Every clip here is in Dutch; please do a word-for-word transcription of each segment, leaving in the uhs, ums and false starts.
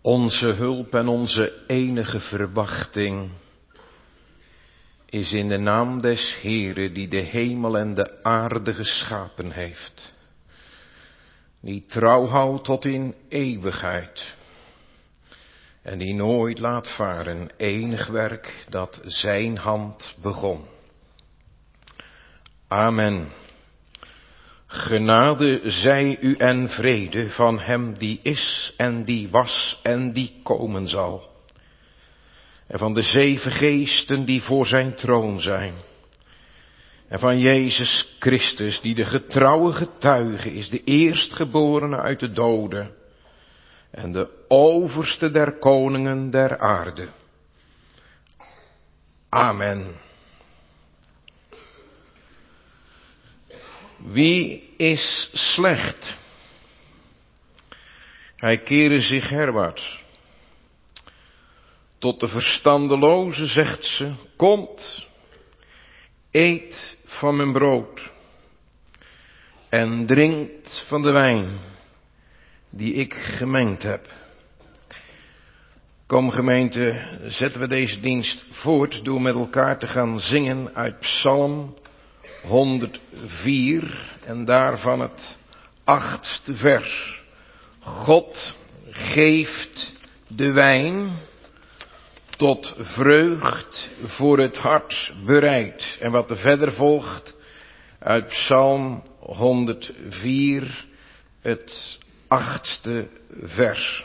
Onze hulp en onze enige verwachting is in de naam des Heere die de hemel en de aarde geschapen heeft. Die trouw houdt tot in eeuwigheid. En die nooit laat varen enig werk dat zijn hand begon. Amen. Genade zij u en vrede van hem die is en die was en die komen zal. En van de zeven geesten die voor zijn troon zijn. En van Jezus Christus die de getrouwe getuige is, de eerstgeborene uit de doden. En de overste der koningen der aarde. Amen. Wie is slecht? Hij kere zich herwaarts. Tot de verstandeloze zegt ze, komt, eet van mijn brood en drinkt van de wijn die ik gemengd heb. Kom gemeente, zetten we deze dienst voort door met elkaar te gaan zingen uit Psalm honderdvier en daarvan het achtste vers. God geeft de wijn tot vreugd voor het hart bereid. En wat er verder volgt uit Psalm honderdvier, het achtste vers.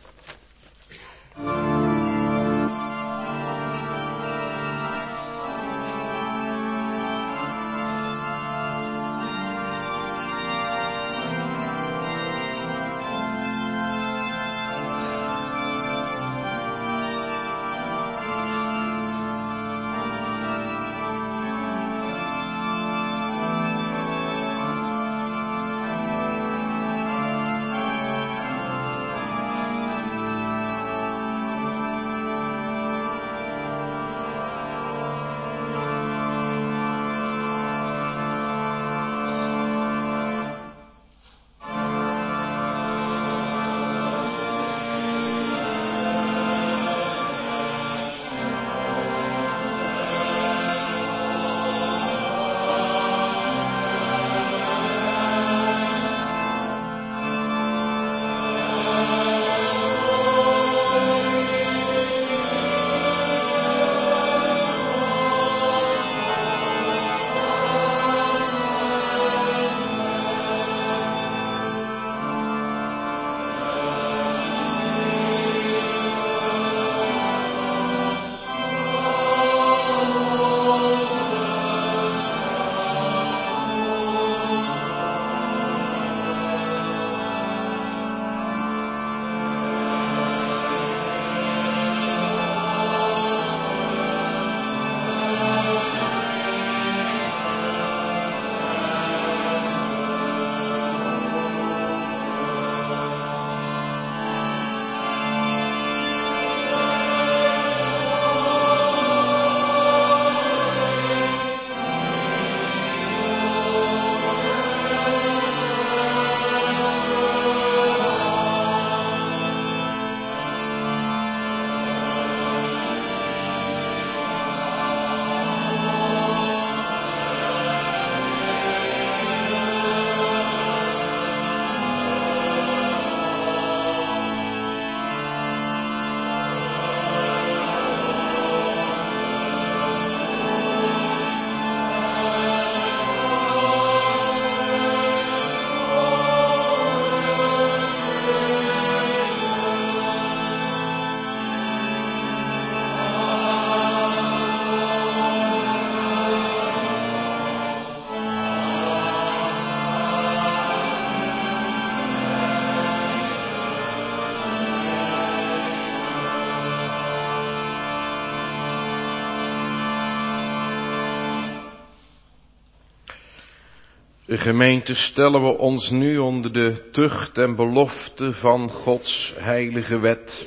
De gemeente stellen we ons nu onder de tucht en belofte van Gods heilige wet.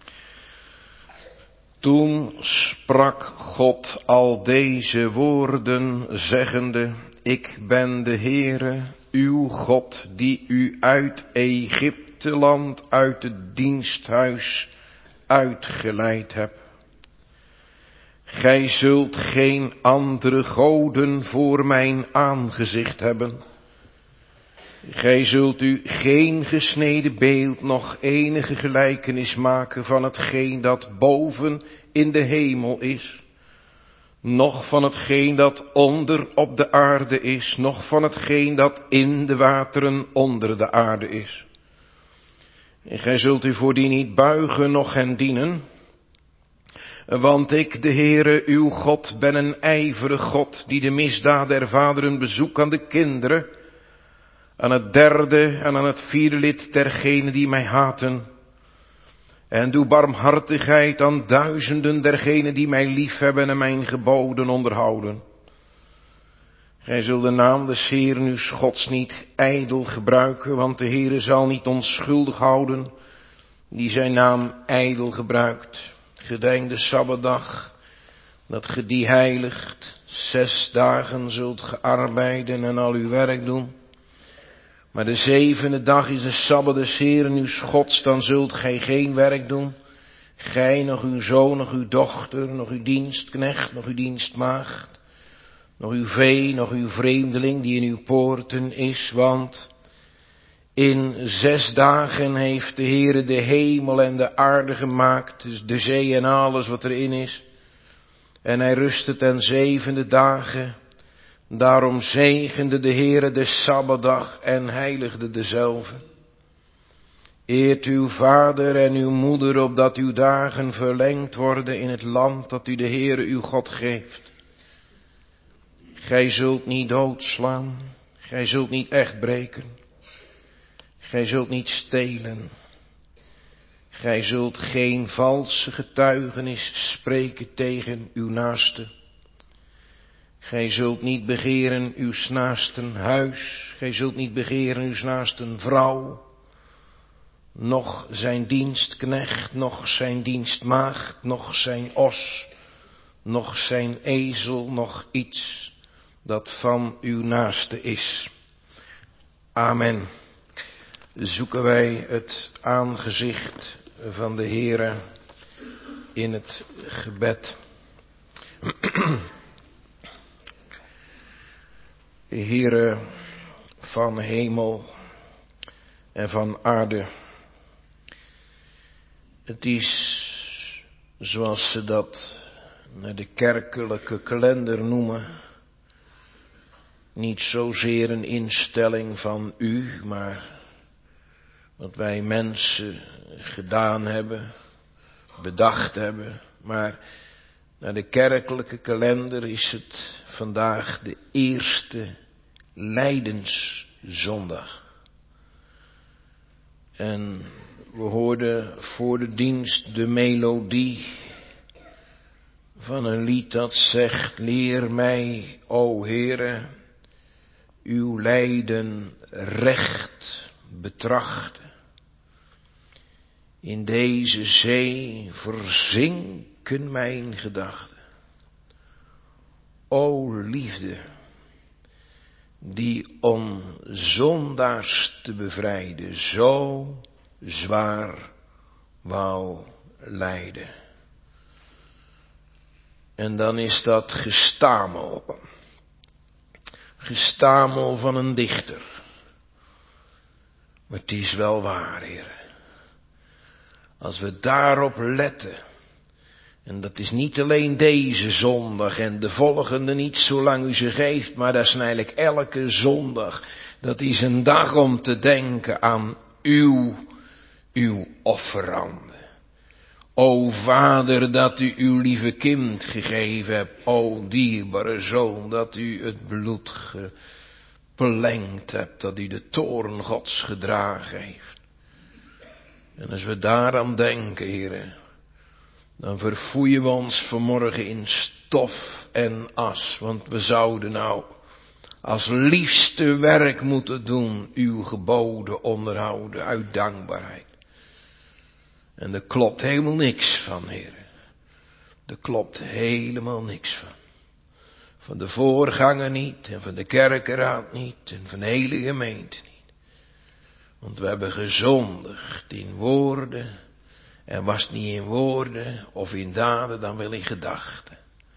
Toen sprak God al deze woorden, zeggende, ik ben de Heere, uw God, die u uit Egypte Egypte land uit het diensthuis uitgeleid heb. Gij zult geen andere goden voor mijn aangezicht hebben. Gij zult u geen gesneden beeld, nog enige gelijkenis maken van hetgeen dat boven in de hemel is, noch van hetgeen dat onder op de aarde is, noch van hetgeen dat in de wateren onder de aarde is. En gij zult u voor die niet buigen, noch hen dienen, want ik, de Heere, uw God, ben een ijverig God, die de misdaad der vaderen bezoekt aan de kinderen, aan het derde en aan het vierde lid dergenen die mij haten. En doe barmhartigheid aan duizenden dergenen die mij liefhebben en mijn geboden onderhouden. Gij zult de naam des Heeren uws Gods niet ijdel gebruiken, want de Heere zal niet onschuldig houden die zijn naam ijdel gebruikt. Gedenk de Sabbatdag, dat ge die heiligt. Zes dagen zult ge arbeiden en al uw werk doen. Maar de zevende dag is de Sabbat des Heeren uws Gods, dan zult gij geen werk doen. Gij, nog uw zoon, nog uw dochter, nog uw dienstknecht, nog uw dienstmaagd, nog uw vee, nog uw vreemdeling die in uw poorten is, want in zes dagen heeft de Heere de hemel en de aarde gemaakt, dus de zee en alles wat erin is. En hij rustte ten zevende dagen. Daarom zegende de Heere de Sabbatdag en heiligde dezelve. Eert uw vader en uw moeder, opdat uw dagen verlengd worden in het land dat u de Heere uw God geeft. Gij zult niet doodslaan, gij zult niet echt breken, gij zult niet stelen, gij zult geen valse getuigenis spreken tegen uw naaste. Gij zult niet begeren uw naasten huis, gij zult niet begeren uw naasten vrouw, noch zijn dienstknecht, noch zijn dienstmaagd, noch zijn os, noch zijn ezel, noch iets dat van uw naaste is. Amen. Zoeken wij het aangezicht van de Heere in het gebed. Heere van hemel en van aarde, het is, zoals ze dat naar de kerkelijke kalender noemen, niet zozeer een instelling van u, maar wat wij mensen gedaan hebben, bedacht hebben, maar naar de kerkelijke kalender is het vandaag de eerste Lijdenszondag. En we hoorden voor de dienst de melodie van een lied dat zegt: leer mij, o Heere, uw lijden recht betrachten. In deze zee verzinken mijn gedachten. O liefde, die om zondaars te bevrijden zo zwaar wou lijden. En dan is dat gestamel. Gestamel van een dichter. Maar het is wel waar, Heer. Als we daarop letten, en dat is niet alleen deze zondag en de volgende niet zolang u ze geeft, maar dat is eigenlijk elke zondag. Dat is een dag om te denken aan uw, uw offeranden. O Vader, dat u uw lieve kind gegeven hebt, o dierbare Zoon, dat u het bloed gepelengd hebt, dat u de toorn Gods gedragen heeft. En als we daaraan denken, Heere, dan verfoeien we ons vanmorgen in stof en as. Want we zouden nou als liefste werk moeten doen, uw geboden onderhouden uit dankbaarheid. En er klopt helemaal niks van, Heere. Er klopt helemaal niks van. Van de voorganger niet, en van de kerkenraad niet, en van de hele gemeente niet. Want we hebben gezondigd in woorden. En was het niet in woorden of in daden, dan wel in gedachten.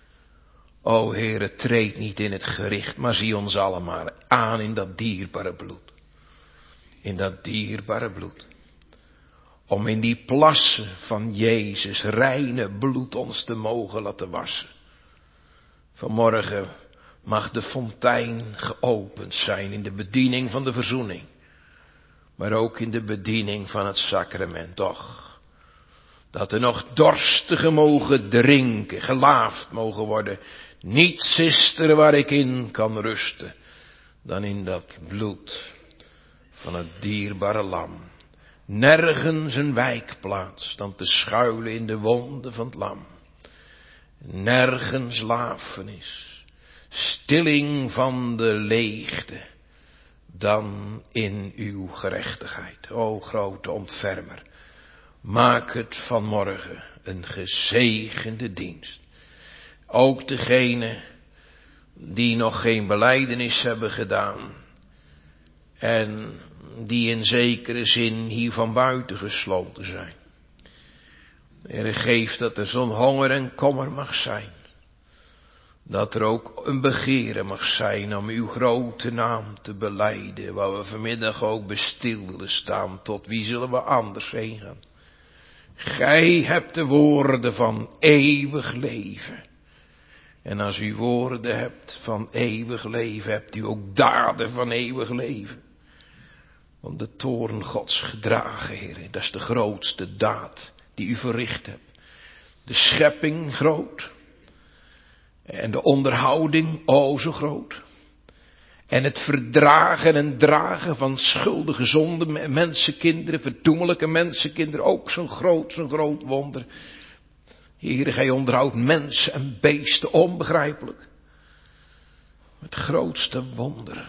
O Heere, treed niet in het gericht, maar zie ons allemaal aan in dat dierbare bloed. In dat dierbare bloed. Om in die plassen van Jezus reine bloed ons te mogen laten wassen. Vanmorgen mag de fontein geopend zijn in de bediening van de verzoening. Maar ook in de bediening van het sacrament. Toch, dat er nog dorstigen mogen drinken, gelaafd mogen worden. Niets is er waar ik in kan rusten dan in dat bloed van het dierbare lam. Nergens een wijkplaats dan te schuilen in de wonden van het lam. Nergens lafenis, stilling van de leegte, dan in uw gerechtigheid. O grote ontfermer, maak het vanmorgen een gezegende dienst. Ook degenen die nog geen belijdenis hebben gedaan en die in zekere zin hier van buiten gesloten zijn. Heere, geef dat er zo'n honger en kommer mag zijn. Dat er ook een begeren mag zijn om uw grote naam te belijden. Waar we vanmiddag ook bestil willen staan. Tot wie zullen we anders heen gaan? Gij hebt de woorden van eeuwig leven. En als u woorden hebt van eeuwig leven, hebt u ook daden van eeuwig leven. Want de toorn Gods gedragen, Heer, dat is de grootste daad die u verricht hebt. De schepping groot. En de onderhouding, o zo groot. En het verdragen en dragen van schuldige zonden, mensenkinderen, verdoemelijke mensenkinderen, ook zo'n groot, zo'n groot wonder. Heere, gij onderhoudt mensen en beesten onbegrijpelijk. Het grootste wonder.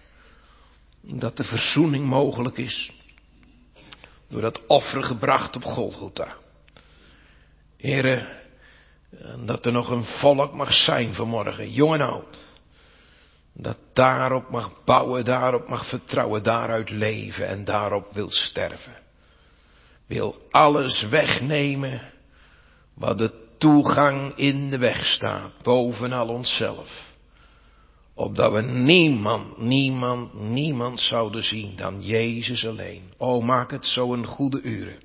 Dat de verzoening mogelijk is. Door dat offer gebracht op Golgotha. Heere, dat er nog een volk mag zijn vanmorgen, jong en oud. Dat daarop mag bouwen, daarop mag vertrouwen, daaruit leven en daarop wil sterven. Wil alles wegnemen wat de toegang in de weg staat, bovenal onszelf. Opdat we niemand, niemand, niemand zouden zien dan Jezus alleen. O, maak het zo een goede uren.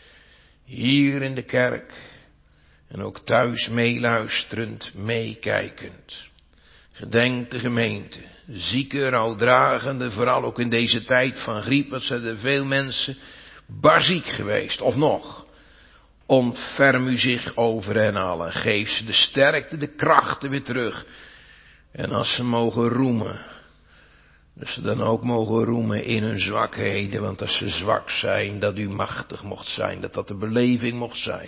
Hier in de kerk en ook thuis meeluisterend, meekijkend. Gedenk de gemeente, zieke, rouwdragende, vooral ook in deze tijd van griep, want zijn er veel mensen barziek geweest, of nog. Ontferm u zich over hen allen, geef ze de sterkte, de krachten weer terug. En als ze mogen roemen, dat ze dan ook mogen roemen in hun zwakheden, want als ze zwak zijn, dat u machtig mocht zijn, dat dat de beleving mocht zijn.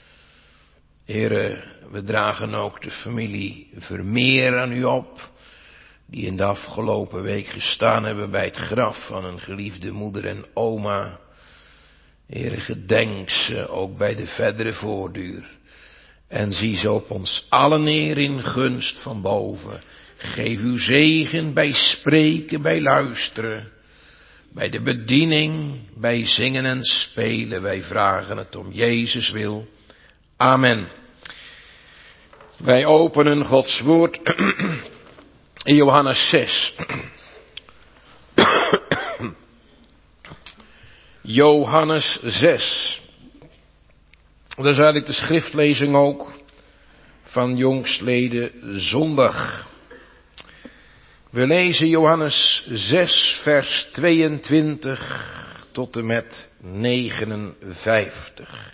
Heere, we dragen ook de familie Vermeer aan u op, die in de afgelopen week gestaan hebben bij het graf van een geliefde moeder en oma. Heere, gedenk ze ook bij de verdere voortduur. En zie ze op ons allen neer in gunst van boven. Geef uw zegen bij spreken, bij luisteren. Bij de bediening, bij zingen en spelen. Wij vragen het om Jezus wil. Amen. Wij openen Gods woord in Johannes zes. Johannes zes. Dat is eigenlijk de schriftlezing ook van jongstleden zondag. We lezen Johannes zes vers tweeëntwintig tot en met negenenvijftig.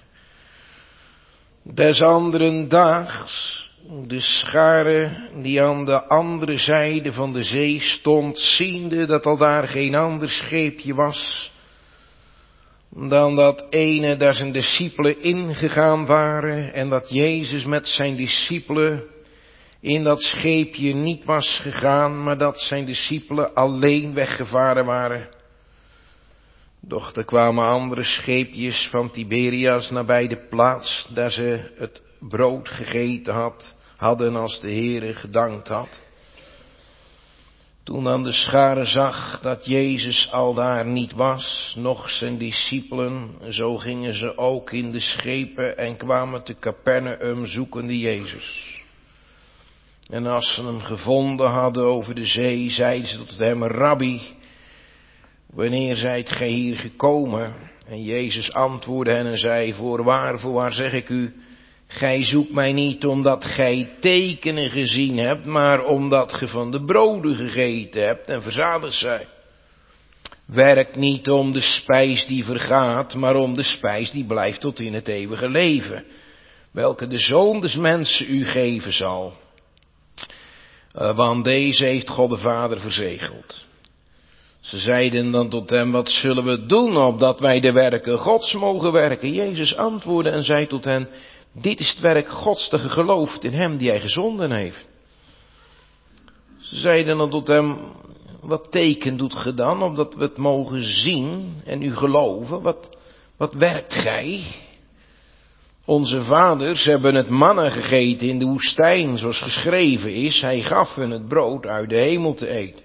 Des anderen daags, de schare die aan de andere zijde van de zee stond, ziende dat al daar geen ander scheepje was dan dat ene daar zijn discipelen ingegaan waren en dat Jezus met zijn discipelen in dat scheepje niet was gegaan, maar dat zijn discipelen alleen weggevaren waren. Doch er kwamen andere scheepjes van Tiberias nabij de plaats daar ze het brood gegeten had, hadden als de Heere gedankt had. Toen dan de schare zag dat Jezus aldaar niet was, noch zijn discipelen, zo gingen ze ook in de schepen en kwamen te Capernaum zoekende Jezus. En als ze hem gevonden hadden over de zee, zeiden ze tot hem, Rabbi, wanneer zijt gij hier gekomen? En Jezus antwoordde hen en zei, voorwaar, voorwaar zeg ik u, gij zoekt mij niet omdat gij tekenen gezien hebt, maar omdat ge van de broden gegeten hebt en verzadigd zijt. Werk niet om de spijs die vergaat, maar om de spijs die blijft tot in het eeuwige leven, welke de Zoon des Mensen u geven zal. Uh, want deze heeft God de Vader verzegeld. Ze zeiden dan tot hem, wat zullen we doen opdat wij de werken Gods mogen werken? Jezus antwoordde en zei tot hen, dit is het werk Gods dat ge gelooft in hem die hij gezonden heeft. Ze zeiden dan tot hem, wat teken doet ge dan, opdat we het mogen zien en u geloven? Wat, wat werkt gij? Onze vaders hebben het manna gegeten in de woestijn, zoals geschreven is, hij gaf hun het brood uit de hemel te eten.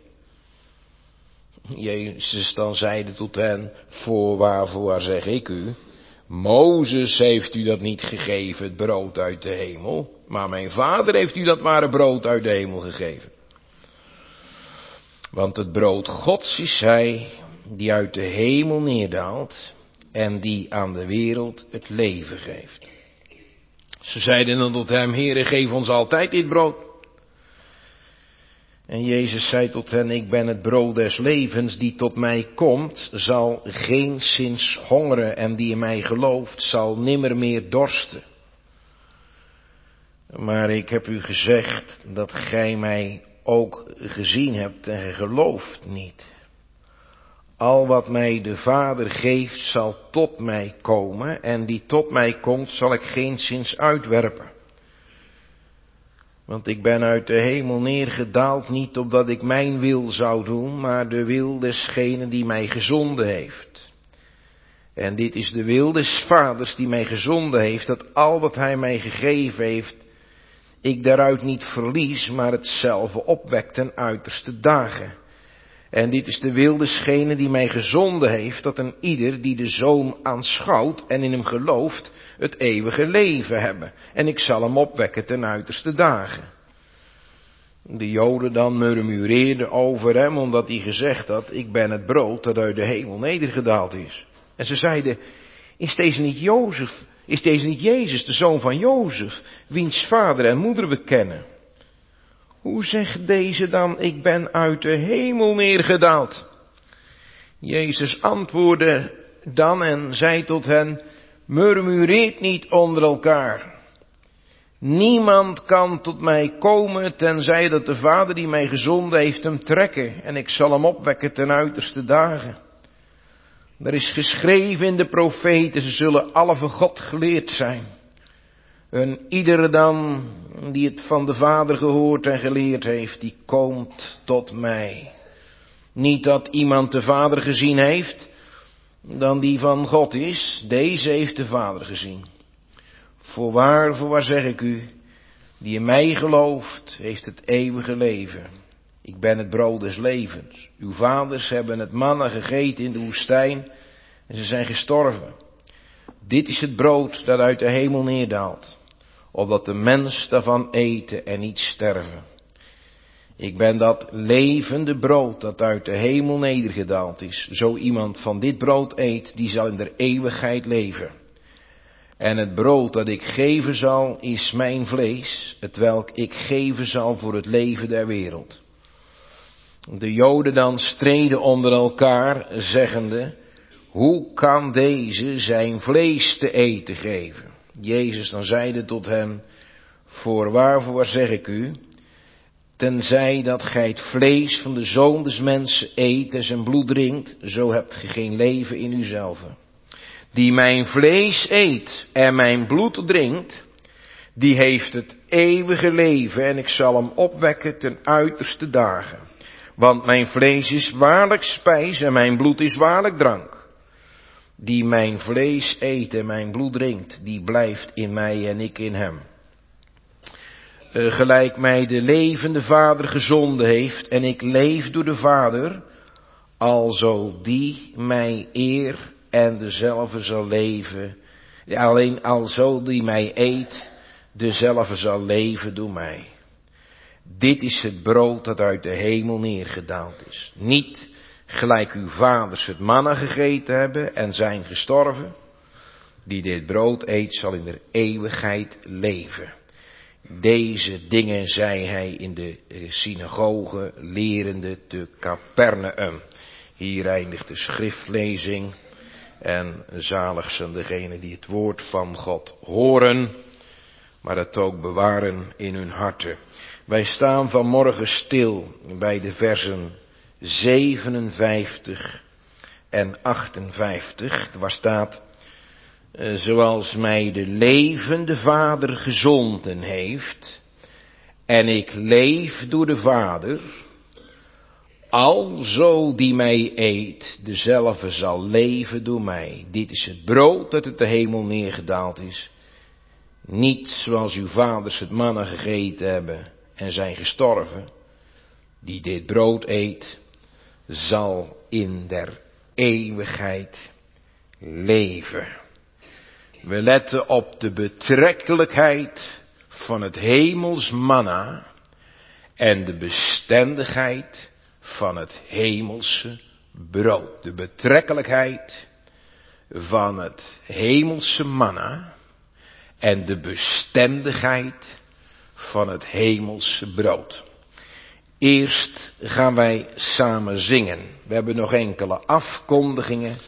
Jezus dan zeide tot hen, voorwaar, voorwaar zeg ik u, Mozes heeft u dat niet gegeven, het brood uit de hemel, maar mijn vader heeft u dat ware brood uit de hemel gegeven. Want het brood Gods is hij, die uit de hemel neerdaalt en die aan de wereld het leven geeft. Ze zeiden dan tot hem, Heere, geef ons altijd dit brood. En Jezus zei tot hen, ik ben het brood des levens, die tot mij komt, zal geenszins hongeren en die in mij gelooft, zal nimmer meer dorsten. Maar ik heb u gezegd dat gij mij ook gezien hebt en gij gelooft niet. Al wat mij de Vader geeft zal tot mij komen en die tot mij komt zal ik geenszins uitwerpen. Want ik ben uit de hemel neergedaald niet opdat ik mijn wil zou doen, maar de wil desgene die mij gezonden heeft. En dit is de wil des Vaders die mij gezonden heeft, dat al wat hij mij gegeven heeft, ik daaruit niet verlies, maar hetzelfde opwekt ten uiterste dagen. En dit is de wil desgene die mij gezonden heeft, dat een ieder die de Zoon aanschouwt en in hem gelooft, het eeuwige leven hebben. En ik zal hem opwekken ten uiterste dagen. De Joden dan murmureerden over hem, omdat hij gezegd had, ik ben het brood dat uit de hemel nedergedaald is. En ze zeiden, is deze niet Jozef, is deze niet Jezus, de zoon van Jozef, wiens vader en moeder we kennen? Hoe zegt deze dan, ik ben uit de hemel neergedaald? Jezus antwoordde dan en zei tot hen, murmureert niet onder elkaar. Niemand kan tot mij komen, tenzij dat de Vader die mij gezonden heeft hem trekken, en ik zal hem opwekken ten uiterste dagen. Er is geschreven in de profeten, ze zullen alle van God geleerd zijn. En ieder dan die het van de Vader gehoord en geleerd heeft, die komt tot mij. Niet dat iemand de Vader gezien heeft, dan die van God is, deze heeft de Vader gezien. Voorwaar, voorwaar zeg ik u, die in mij gelooft, heeft het eeuwige leven. Ik ben het brood des levens. Uw vaders hebben het manna gegeten in de woestijn en ze zijn gestorven. Dit is het brood dat uit de hemel neerdaalt, opdat de mens daarvan eten en niet sterven. Ik ben dat levende brood dat uit de hemel nedergedaald is. Zo iemand van dit brood eet, die zal in der eeuwigheid leven. En het brood dat ik geven zal, is mijn vlees, hetwelk ik geven zal voor het leven der wereld. De Joden dan streden onder elkaar, zeggende, hoe kan deze zijn vlees te eten geven? Jezus dan zeide tot hen, voorwaar, voorwaar zeg ik u, tenzij dat gij het vlees van de Zoon des Mensen eet en zijn bloed drinkt, zo hebt ge geen leven in uzelven. Die mijn vlees eet en mijn bloed drinkt, die heeft het eeuwige leven en ik zal hem opwekken ten uiterste dagen. Want mijn vlees is waarlijk spijs en mijn bloed is waarlijk drank. Die mijn vlees eet en mijn bloed drinkt, die blijft in mij en ik in hem. Uh, gelijk mij de levende Vader gezonden heeft en ik leef door de Vader, alzo die mij eer en dezelfde zal leven. Ja, alleen alzo die mij eet, dezelfde zal leven door mij. Dit is het brood dat uit de hemel neergedaald is. Niet gelijk uw vaders het manna gegeten hebben en zijn gestorven. Die dit brood eet zal in de eeuwigheid leven. Deze dingen zei hij in de synagoge lerende te Capernaum. Hier eindigt de schriftlezing. En zalig zijn degenen die het woord van God horen, maar het ook bewaren in hun harten. Wij staan vanmorgen stil bij de versen zevenenvijftig en achtenvijftig, waar staat: zoals mij de levende Vader gezonden heeft, en ik leef door de Vader, alzo die mij eet, dezelfde zal leven door mij. Dit is het brood dat uit de hemel neergedaald is. Niet zoals uw vaders het manna gegeten hebben en zijn gestorven. Die dit brood eet, zal in der eeuwigheid leven. We letten op de betrekkelijkheid van het hemels manna en de bestendigheid van het hemelse brood. De betrekkelijkheid van het hemelse manna en de bestendigheid van het hemelse brood. Eerst gaan wij samen zingen. We hebben nog enkele afkondigingen.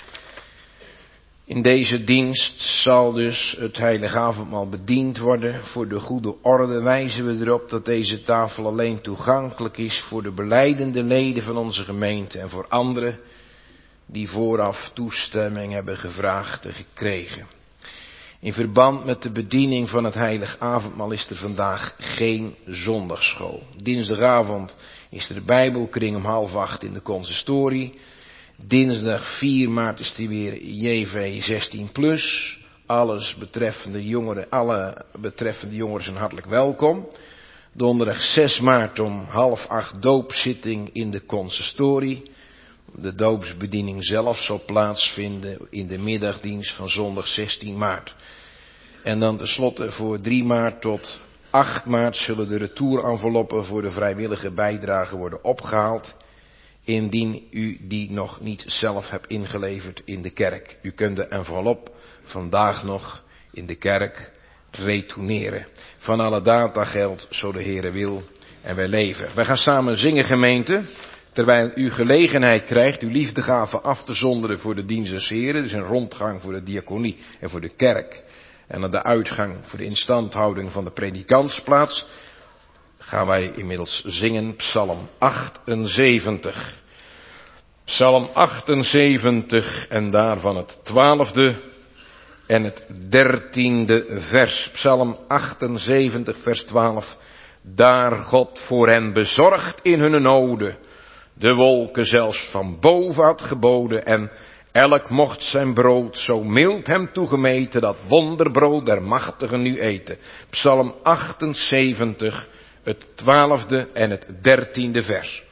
In deze dienst zal dus het heilige avondmaal bediend worden. Voor de goede orde wijzen we erop dat deze tafel alleen toegankelijk is voor de belijdende leden van onze gemeente en voor anderen die vooraf toestemming hebben gevraagd en gekregen. In verband met de bediening van het heilige avondmaal is er vandaag geen zondagsschool. Dinsdagavond is er de Bijbelkring om half acht in de consistorie. Dinsdag vier maart is er weer J V zestien plus. Alles betreffende jongeren, alle betreffende jongeren zijn hartelijk welkom. Donderdag zes maart om half acht doopzitting in de consistorie. De doopsbediening zelf zal plaatsvinden in de middagdienst van zondag zestien maart. En dan tenslotte voor drie maart tot acht maart zullen de retourenveloppen voor de vrijwillige bijdrage worden opgehaald. Indien u die nog niet zelf hebt ingeleverd in de kerk. U kunt de envelop vandaag nog in de kerk retourneren. Van alle data geldt, zo de Heere wil en wij leven. Wij gaan samen zingen, gemeente. Terwijl u gelegenheid krijgt uw liefdegave af te zonderen voor de dienst des Heren. Dus een rondgang voor de diaconie en voor de kerk. En aan de uitgang voor de instandhouding van de predikantsplaats. Gaan wij inmiddels zingen Psalm achtenzeventig. Psalm achtenzeventig en daarvan het twaalfde en het dertiende vers. Psalm achtenzeventig vers twaalf. Daar God voor hen bezorgt in hun noden, de wolken zelfs van boven had geboden en elk mocht zijn brood zo mild hem toegemeten, dat wonderbrood der machtigen nu eten. Psalm achtenzeventig, het twaalfde en het dertiende vers.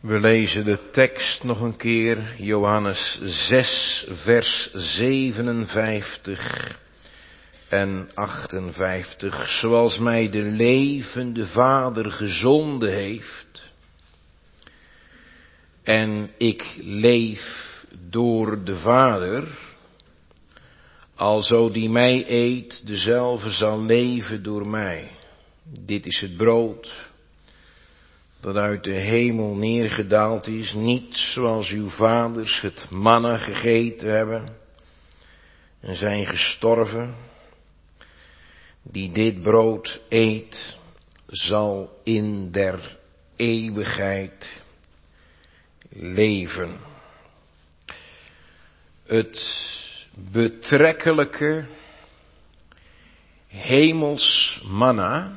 We lezen de tekst nog een keer, Johannes zes, vers zevenenvijftig en achtenvijftig. Zoals mij de levende Vader gezonden heeft, en ik leef door de Vader, alzo die mij eet, dezelfde zal leven door mij. Dit is het brood dat uit de hemel neergedaald is, niet zoals uw vaders het manna gegeten hebben en zijn gestorven. Die dit brood eet, zal in der eeuwigheid leven. Het betrekkelijke hemels manna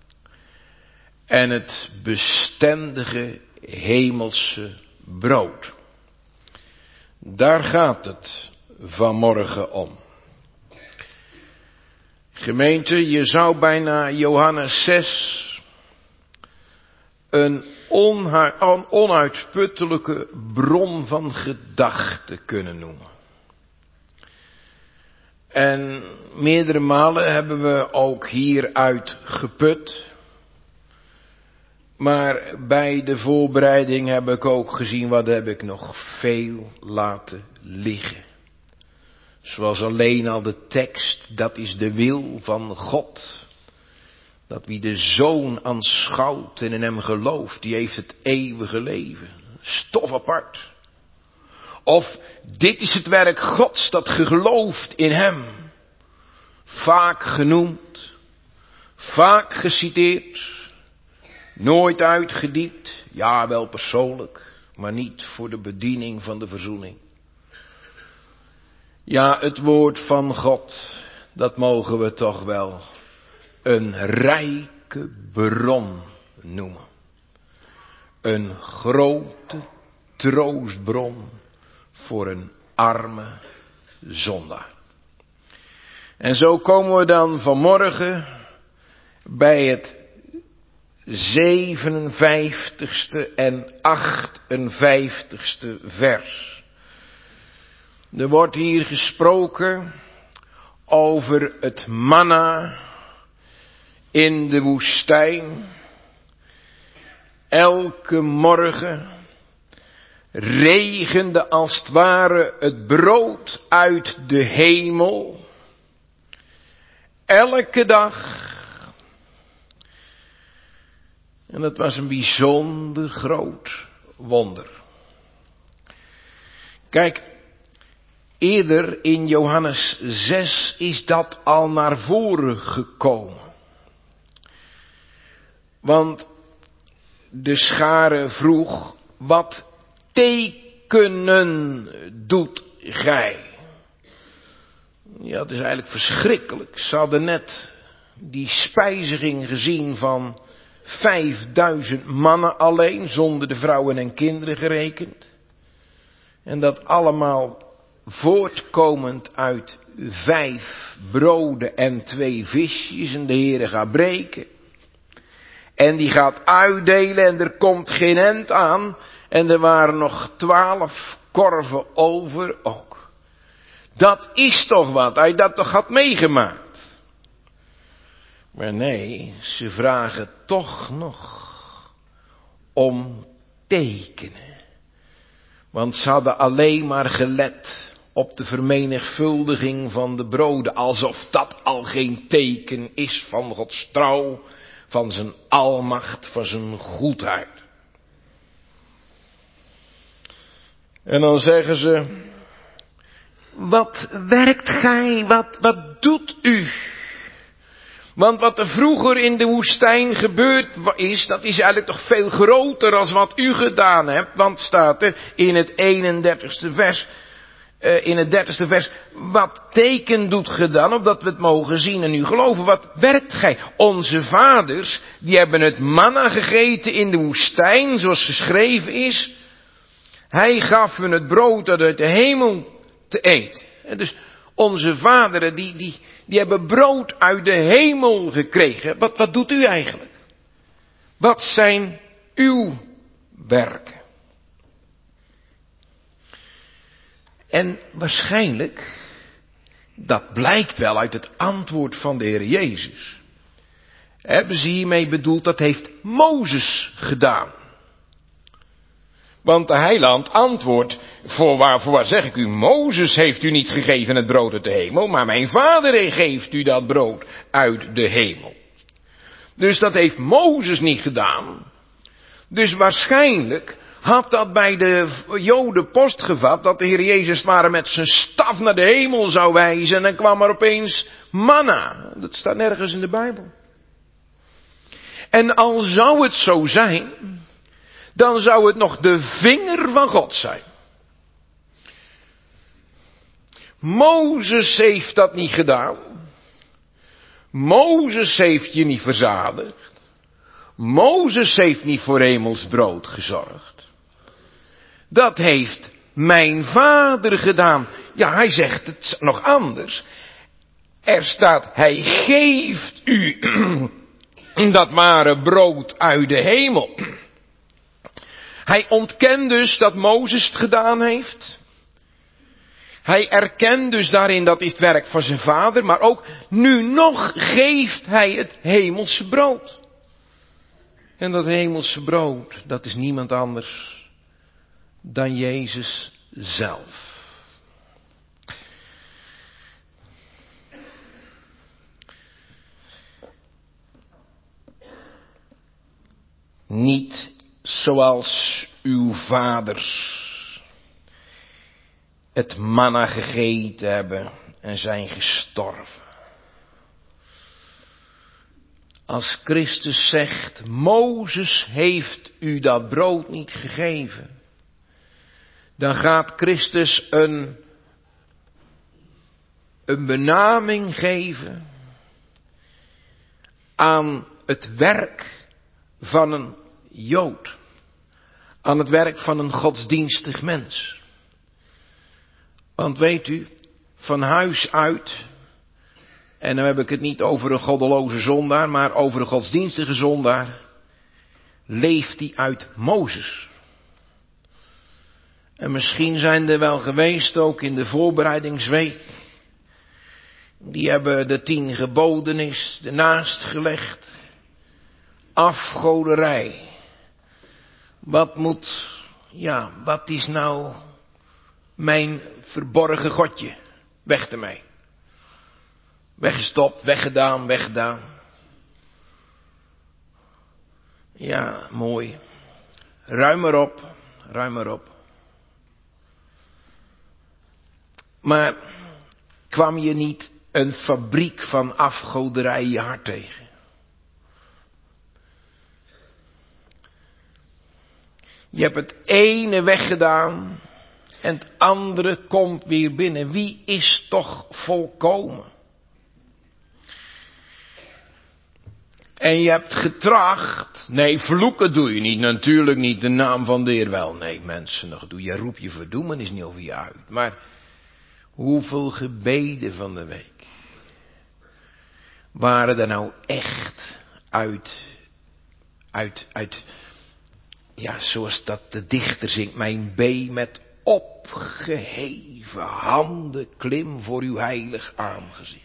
en het bestendige hemelse brood. Daar gaat het vanmorgen om. Gemeente, je zou bijna Johannes zes een onuitputtelijke bron van gedachten kunnen noemen. En meerdere malen hebben we ook hieruit geput. Maar bij de voorbereiding heb ik ook gezien, wat heb ik nog veel laten liggen. Zoals alleen al de tekst, dat is de wil van God. Dat wie de Zoon aanschouwt en in hem gelooft, die heeft het eeuwige leven. Stof apart. Of dit is het werk Gods, dat ge gelooft in hem. Vaak genoemd, vaak geciteerd, nooit uitgediept, ja wel persoonlijk, maar niet voor de bediening van de verzoening. Ja, het woord van God, dat mogen we toch wel een rijke bron noemen. Een grote troostbron voor een arme zondaar. En zo komen we dan vanmorgen bij het zevenenvijftigste en achtenvijftigste vers. Er wordt hier gesproken over het manna in de woestijn. Elke morgen regende als het ware het brood uit de hemel. Elke dag. En dat was een bijzonder groot wonder. Kijk, eerder in Johannes zes is dat al naar voren gekomen. Want de schare vroeg, wat tekenen doet gij? Ja, het is eigenlijk verschrikkelijk. Ze hadden net die spijziging gezien van vijfduizend mannen alleen, zonder de vrouwen en kinderen gerekend. En dat allemaal voortkomend uit vijf broden en twee visjes. En de Heere gaat breken. En die gaat uitdelen en er komt geen end aan. En er waren nog twaalf korven over ook. Dat is toch wat, hij dat toch had meegemaakt. Maar nee, ze vragen toch nog om tekenen. Want ze hadden alleen maar gelet op de vermenigvuldiging van de broden. Alsof dat al geen teken is van Gods trouw, van zijn almacht, van zijn goedheid. En dan zeggen ze, wat werkt gij, wat, wat doet u? Want wat er vroeger in de woestijn gebeurd is, dat is eigenlijk toch veel groter als wat u gedaan hebt. Want staat er in het eenendertigste vers, uh, in het dertigste vers, wat teken doet ge dan, opdat we het mogen zien en u geloven? Wat werkt gij? Onze vaders, die hebben het manna gegeten in de woestijn, zoals geschreven is. Hij gaf hun het brood dat uit de hemel te eten. En dus onze vaderen, die, die, die hebben brood uit de hemel gekregen. Wat, wat doet u eigenlijk? Wat zijn uw werken? En waarschijnlijk, dat blijkt wel uit het antwoord van de Heer Jezus. Hebben ze hiermee bedoeld, dat heeft Mozes gedaan. Want de heiland antwoordt, voorwaar, voorwaar zeg ik u, Mozes heeft u niet gegeven het brood uit de hemel, maar mijn vader geeft u dat brood uit de hemel. Dus dat heeft Mozes niet gedaan. Dus waarschijnlijk had dat bij de Joden postgevat, dat de Heer Jezus maar met zijn staf naar de hemel zou wijzen en dan kwam er opeens manna. Dat staat nergens in de Bijbel. En al zou het zo zijn, dan zou het nog de vinger van God zijn. Mozes heeft dat niet gedaan. Mozes heeft je niet verzadigd. Mozes heeft niet voor hemels brood gezorgd. Dat heeft mijn vader gedaan. Ja, hij zegt het nog anders. Er staat, hij geeft u dat ware brood uit de hemel. Hij ontkent dus dat Mozes het gedaan heeft. Hij erkent dus daarin dat is het werk van zijn vader, maar ook nu nog geeft hij het hemelse brood. En dat hemelse brood, dat is niemand anders dan Jezus zelf. Niet zoals uw vaders het manna gegeten hebben en zijn gestorven. Als Christus zegt, Mozes heeft u dat brood niet gegeven, dan gaat Christus een, een benaming geven aan het werk van een Jood, aan het werk van een godsdienstig mens. Want weet u, van huis uit, en dan heb ik het niet over een goddeloze zondaar, maar over een godsdienstige zondaar, leeft hij uit Mozes. En misschien zijn er wel geweest, ook in de voorbereidingsweek, die hebben de tien gebodenis ernaast gelegd. Afgoderij. Wat moet, ja, wat is nou mijn verborgen godje? Weg ermee. Weggestopt, weggedaan, weggedaan. Ja, mooi. Ruim maar op, ruim maar op. Maar kwam je niet een fabriek van afgoderij je hart tegen? Je hebt het ene weggedaan en het andere komt weer binnen. Wie is toch volkomen? En je hebt getracht. Nee, vloeken doe je niet. Natuurlijk niet de naam van de Heer wel. Nee, mensen, nog doe je roep je verdoemenis niet over je uit. Maar hoeveel gebeden van de week waren er nou echt uit, uit, uit, ja, zoals dat de dichter zingt, mijn bee met opgeheven handen klim voor uw heilig aangezicht.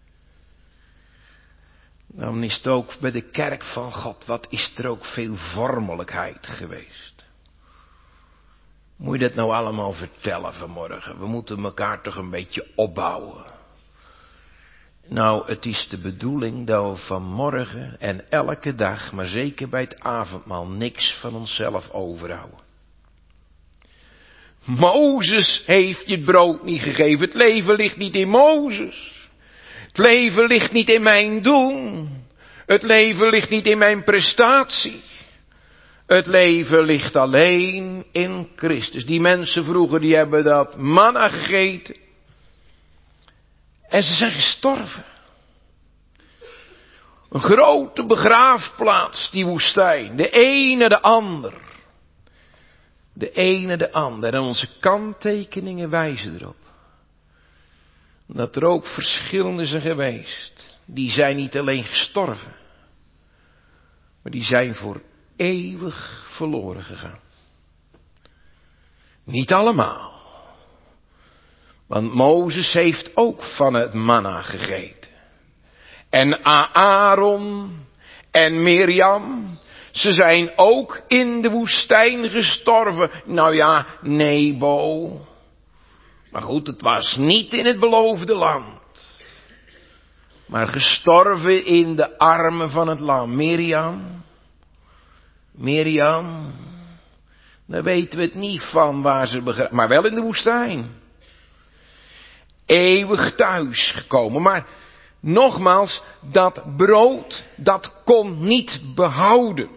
Dan is het ook bij de kerk van God, wat is er ook veel vormelijkheid geweest. Moet je dat nou allemaal vertellen vanmorgen? We moeten elkaar toch een beetje opbouwen. Nou, het is de bedoeling dat we vanmorgen en elke dag, maar zeker bij het avondmaal, niks van onszelf overhouden. Mozes heeft je het brood niet gegeven. Het leven ligt niet in Mozes. Het leven ligt niet in mijn doen. Het leven ligt niet in mijn prestatie. Het leven ligt alleen in Christus. Die mensen vroeger, die hebben dat manna gegeten. En ze zijn gestorven. Een grote begraafplaats, die woestijn. De ene de ander. De ene de ander. En onze kanttekeningen wijzen erop. Dat er ook verschillende zijn geweest. Die zijn niet alleen gestorven. Maar die zijn voor eeuwig verloren gegaan. Niet allemaal. Want Mozes heeft ook van het manna gegeten. En Aaron en Mirjam, ze zijn ook in de woestijn gestorven. Nou ja, Nebo. Maar goed, het was niet in het beloofde land. Maar gestorven in de armen van het lam. Mirjam. Mirjam. Daar weten we het niet van waar ze begraven. Maar wel in de woestijn. Eeuwig thuis gekomen. Maar nogmaals, dat brood, dat kon niet behouden.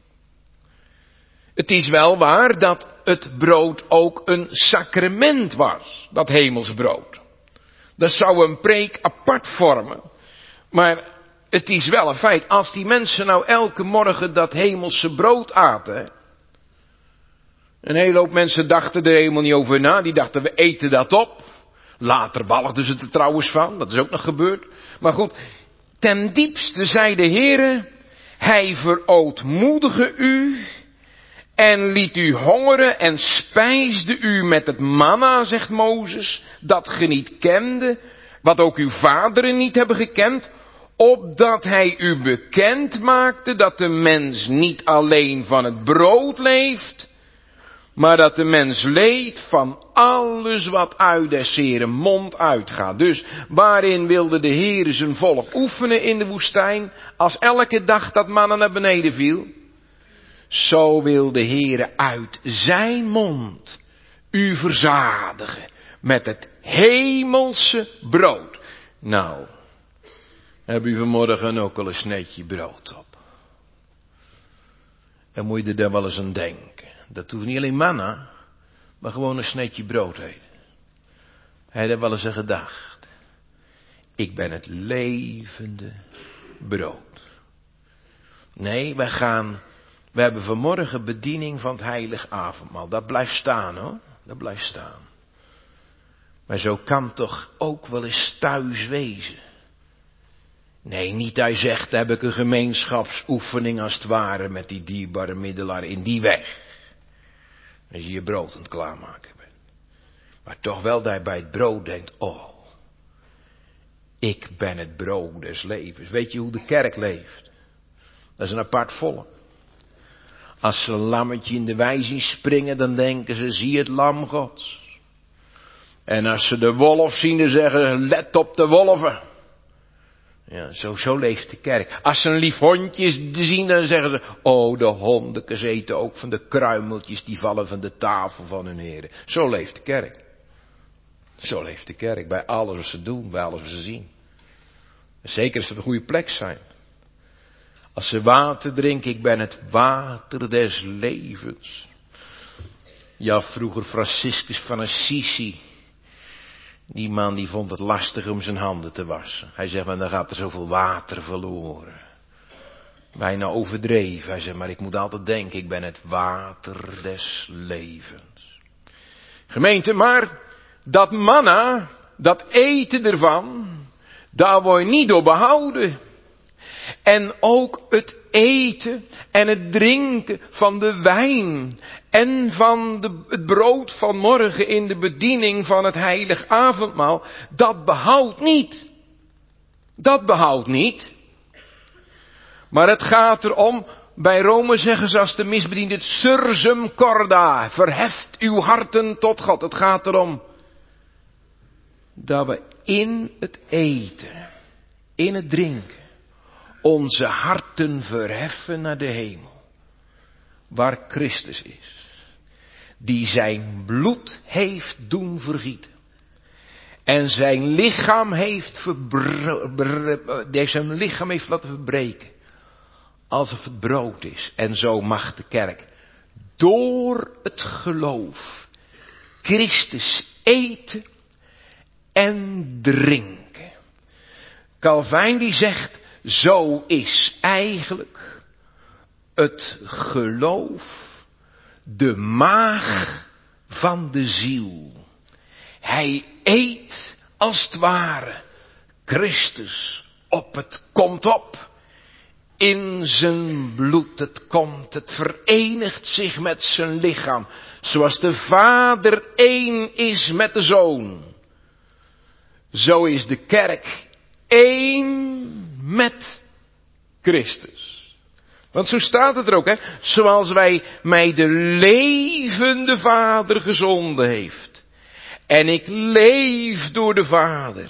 Het is wel waar dat het brood ook een sacrament was. Dat hemelsbrood. Dat zou een preek apart vormen. Maar het is wel een feit. Als die mensen nou elke morgen dat hemelse brood aten. Een hele hoop mensen dachten er helemaal niet over na. Die dachten, we eten dat op. Later walgden ze er trouwens van. Dat is ook nog gebeurd. Maar goed, ten diepste zei de Heere, hij verootmoedige u en liet u hongeren en spijsde u met het manna, zegt Mozes, dat ge niet kende, wat ook uw vaderen niet hebben gekend, opdat hij u bekend maakte dat de mens niet alleen van het brood leeft, maar dat de mens leeft van alles wat uit des Heeren mond uitgaat. Dus waarin wilde de Heere zijn volk oefenen in de woestijn, als elke dag dat manna naar beneden viel? Zo wil de Heere uit zijn mond u verzadigen met het hemelse brood. Nou, heb u vanmorgen ook al een sneetje brood op? Dan moet je er dan wel eens aan denken. Dat hoeft niet alleen manna, maar gewoon een sneetje brood eten. Hij had wel eens aan gedacht. Ik ben het levende brood. Nee, wij gaan, we hebben vanmorgen bediening van het heilig avondmaal. Dat blijft staan hoor, dat blijft staan. Maar zo kan toch ook wel eens thuis wezen. Nee, niet hij zegt, heb ik een gemeenschapsoefening als het ware met die dierbare middelaar in die weg. Als je je brood aan het klaarmaken bent. Maar toch wel dat je bij het brood denkt, oh, ik ben het brood des levens. Weet je hoe de kerk leeft? Dat is een apart volk. Als ze een lammetje in de wei zien springen, dan denken ze, zie het lam Gods. En als ze de wolf zien, dan zeggen ze, let op de wolven. Ja, zo, zo leeft de kerk. Als ze een lief hondje zien, dan zeggen ze, oh, de hondekes eten ook van de kruimeltjes die vallen van de tafel van hun heren. Zo leeft de kerk. Zo leeft de kerk, bij alles wat ze doen, bij alles wat ze zien. Zeker als ze op een goede plek zijn. Als ze water drinken, ik ben het water des levens. Ja, vroeger Franciscus van Assisi. Die man die vond het lastig om zijn handen te wassen. Hij zegt, maar dan gaat er zoveel water verloren. Bijna overdreven. Hij zegt, maar ik moet altijd denken, ik ben het water des levens. Gemeente, maar dat manna, dat eten ervan, daar word je niet door behouden. En ook het eten en het drinken van de wijn en van de, het brood van morgen in de bediening van het heilig avondmaal, dat behoudt niet. Dat behoudt niet. Maar het gaat erom, bij Rome zeggen ze als de misbediende het sursum corda, verheft uw harten tot God. Het gaat erom dat we in het eten, in het drinken, onze harten verheffen naar de hemel, waar Christus is, die zijn bloed heeft doen vergieten en zijn lichaam heeft, verbr- die zijn lichaam heeft laten verbreken, alsof het brood is. En zo mag de kerk door het geloof Christus eten en drinken. Calvijn die zegt, zo is eigenlijk het geloof de maag van de ziel. Hij eet als het ware Christus op. Het komt op in zijn bloed. Het komt, het verenigt zich met zijn lichaam. Zoals de Vader één is met de Zoon. Zo is de kerk één met Christus. Want zo staat het er ook, hè. Zoals wij mij de levende Vader gezonden heeft. En ik leef door de Vader.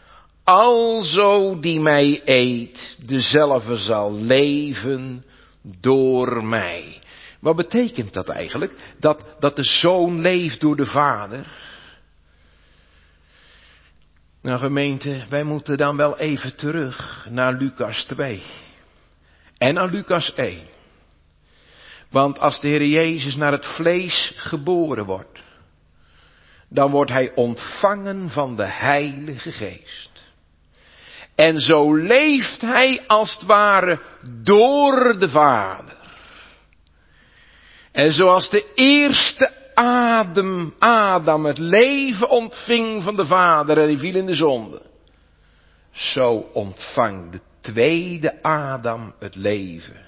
Alzo die mij eet, dezelfde zal leven door mij. Wat betekent dat eigenlijk? Dat, dat de Zoon leeft door de Vader? Nou gemeente, wij moeten dan wel even terug naar Lucas twee. En naar Lucas één. Want als de Heer Jezus naar het vlees geboren wordt, dan wordt hij ontvangen van de Heilige Geest. En zo leeft hij als het ware door de Vader. En zoals de eerste Adam, Adam het leven ontving van de Vader en hij viel in de zonde, zo ontvangt de tweede Adam het leven.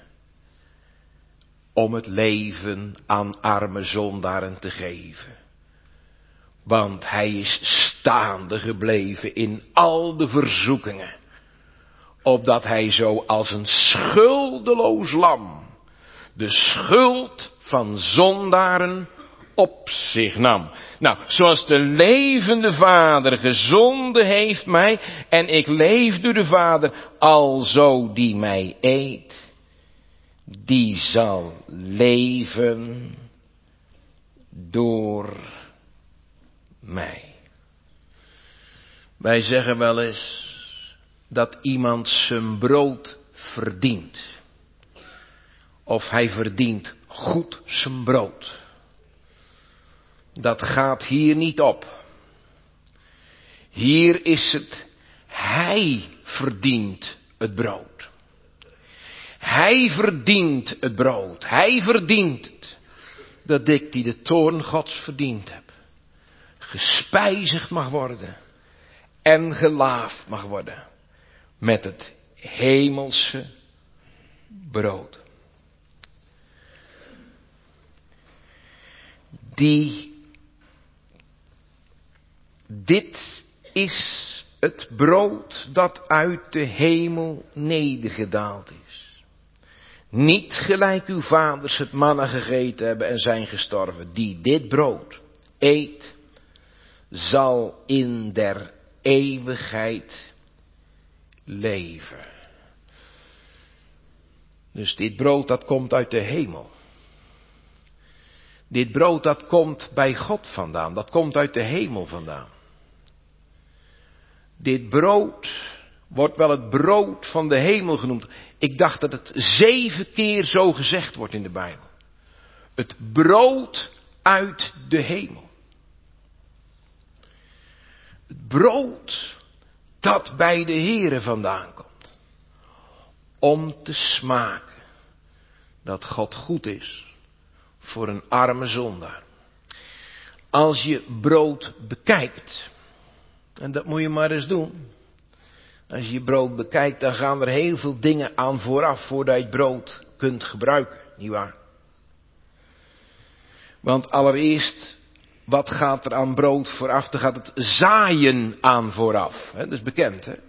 Om het leven aan arme zondaren te geven. Want hij is staande gebleven in al de verzoekingen. Opdat hij zo als een schuldeloos lam de schuld van zondaren op zich nam. Nou, zoals de levende Vader gezonden heeft mij en ik leef door de Vader, alzo die mij eet, die zal leven door mij. Wij zeggen wel eens dat iemand zijn brood verdient. Of hij verdient goed zijn brood. Dat gaat hier niet op. Hier is het, hij verdient het brood. Hij verdient het brood. Hij verdient het. Dat ik die de toorn Gods verdiend heb. Gespijzigd mag worden. En gelaafd mag worden. Met het hemelse brood. Die, dit is het brood dat uit de hemel nedergedaald is. Niet gelijk uw vaders het manna gegeten hebben en zijn gestorven. Die dit brood eet, zal in der eeuwigheid leven. Dus dit brood dat komt uit de hemel. Dit brood dat komt bij God vandaan. Dat komt uit de hemel vandaan. Dit brood wordt wel het brood van de hemel genoemd. Ik dacht dat het zeven keer zo gezegd wordt in de Bijbel. Het brood uit de hemel. Het brood dat bij de Heere vandaan komt. Om te smaken dat God goed is voor een arme zondaar. Als je brood bekijkt, en dat moet je maar eens doen. Als je je brood bekijkt, dan gaan er heel veel dingen aan vooraf voordat je het brood kunt gebruiken, nietwaar? Want allereerst, wat gaat er aan brood vooraf? Er gaat het zaaien aan vooraf. Hè? Dat is bekend, hè?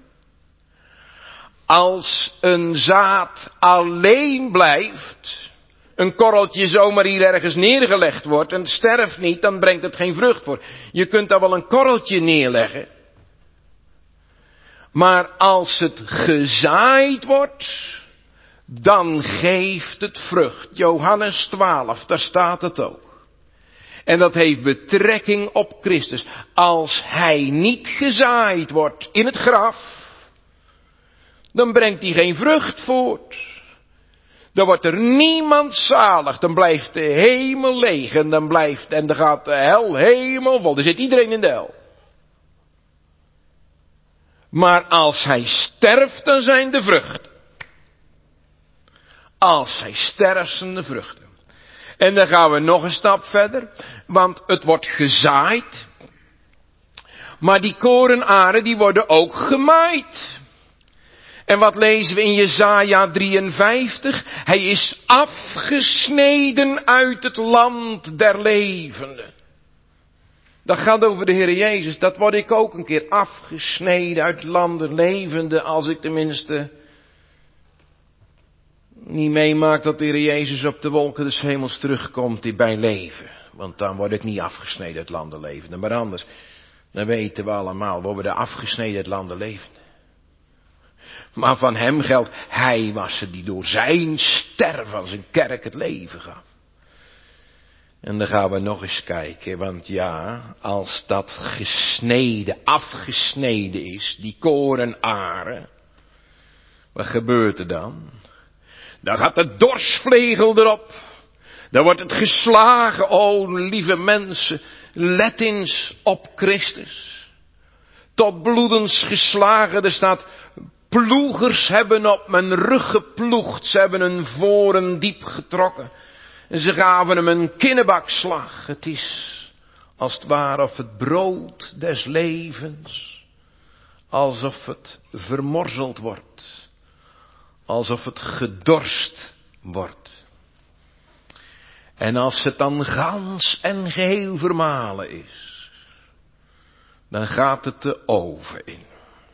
Als een zaad alleen blijft, een korreltje zomaar hier ergens neergelegd wordt en het sterft niet, dan brengt het geen vrucht voor. Je kunt daar wel een korreltje neerleggen. Maar als het gezaaid wordt, dan geeft het vrucht. Johannes twaalf, daar staat het ook. En dat heeft betrekking op Christus. Als hij niet gezaaid wordt in het graf, dan brengt hij geen vrucht voort. Dan wordt er niemand zalig. Dan blijft de hemel leeg. En dan blijft, en dan gaat de hel helemaal vol. Dan zit iedereen in de hel. Maar als hij sterft, dan zijn de vruchten. Als hij sterft, zijn de vruchten. En dan gaan we nog een stap verder. Want het wordt gezaaid. Maar die korenaren, die worden ook gemaaid. En wat lezen we in Jesaja drieënvijftig? Hij is afgesneden uit het land der levenden. Dat gaat over de Heer Jezus. Dat word ik ook een keer afgesneden uit landen levende, als ik tenminste niet meemaak dat de Heer Jezus op de wolken des hemels terugkomt in mijn leven. Want dan word ik niet afgesneden uit landen levende. Maar anders, dan weten we allemaal, we worden afgesneden uit landen levende. Maar van hem geldt, hij was het die door zijn sterven van zijn kerk het leven gaf. En dan gaan we nog eens kijken, want ja, als dat gesneden, afgesneden is, die korenaren, wat gebeurt er dan? Dan gaat de dorsvlegel erop. Dan wordt het geslagen, o lieve mensen, let eens op Christus. Tot bloedens geslagen, er staat, ploegers hebben op mijn rug geploegd, ze hebben een voren diep getrokken. En ze gaven hem een kinnebakslag. Het is als het ware of het brood des levens, alsof het vermorzeld wordt, alsof het gedorst wordt. En als het dan gans en geheel vermalen is, dan gaat het de oven in.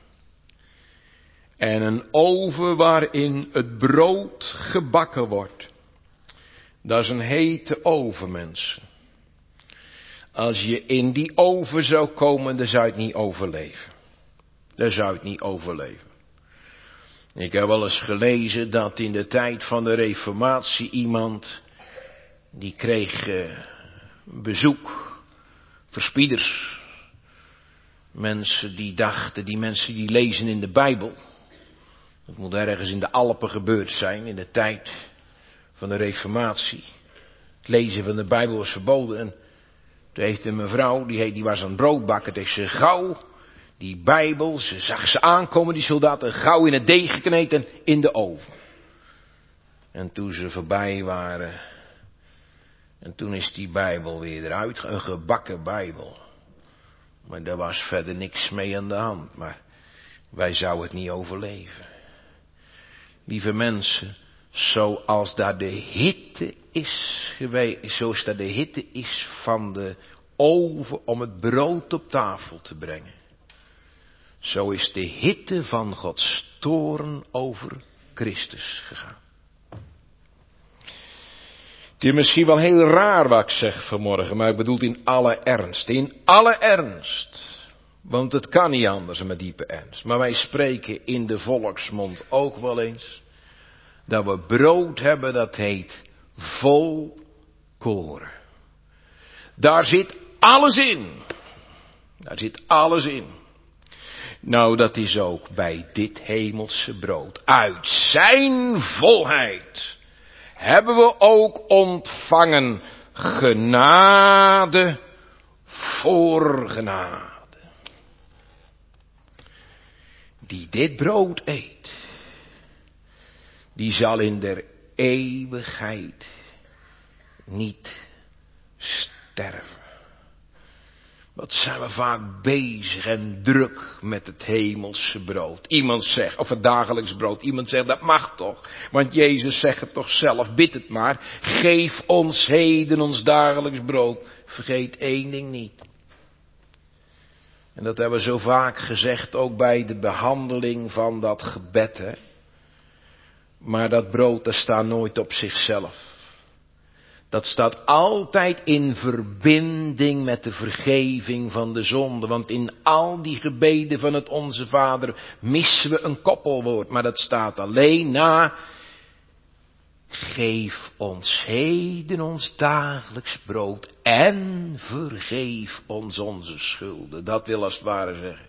En een oven waarin het brood gebakken wordt, dat is een hete oven, mensen. Als je in die oven zou komen, dan zou je het niet overleven. Dan zou je het niet overleven. Ik heb wel eens gelezen dat in de tijd van de Reformatie iemand, die kreeg uh, bezoek, verspieders. Mensen die dachten, die mensen die lezen in de Bijbel. Het moet ergens in de Alpen gebeurd zijn, in de tijd van de Reformatie. Het lezen van de Bijbel was verboden. En toen heeft een mevrouw, die, die was aan het brood bakken, tegen ze gauw die Bijbel, ze zag ze aankomen, die soldaten, gauw in het deeg gekneed en in de oven. En toen ze voorbij waren, en toen is die Bijbel weer eruit, een gebakken Bijbel. Maar daar was verder niks mee aan de hand, maar wij zouden het niet overleven. Lieve mensen, zoals daar de hitte is geweest, zoals daar de hitte is van de oven om het brood op tafel te brengen. Zo is de hitte van Gods toorn over Christus gegaan. Het is misschien wel heel raar wat ik zeg vanmorgen, maar ik bedoel het in alle ernst. In alle ernst. Want het kan niet anders met diepe ernst. Maar wij spreken in de volksmond ook wel eens dat we brood hebben dat heet volkoren. Daar zit alles in. Daar zit alles in. Nou, dat is ook bij dit hemelse brood. Uit zijn volheid hebben we ook ontvangen genade voor genade. Die dit brood eet, die zal in der eeuwigheid niet sterven. Wat zijn we vaak bezig en druk met het hemelse brood. Iemand zegt, of het dagelijks brood, iemand zegt dat mag toch. Want Jezus zegt het toch zelf, bid het maar. Geef ons heden ons dagelijks brood. Vergeet één ding niet. En dat hebben we zo vaak gezegd, ook bij de behandeling van dat gebed. Hè? Maar dat brood, dat staat nooit op zichzelf. Dat staat altijd in verbinding met de vergeving van de zonde. Want in al die gebeden van het Onze Vader missen we een koppelwoord. Maar dat staat alleen na. Geef ons heden ons dagelijks brood en vergeef ons onze schulden. Dat wil als het ware zeggen.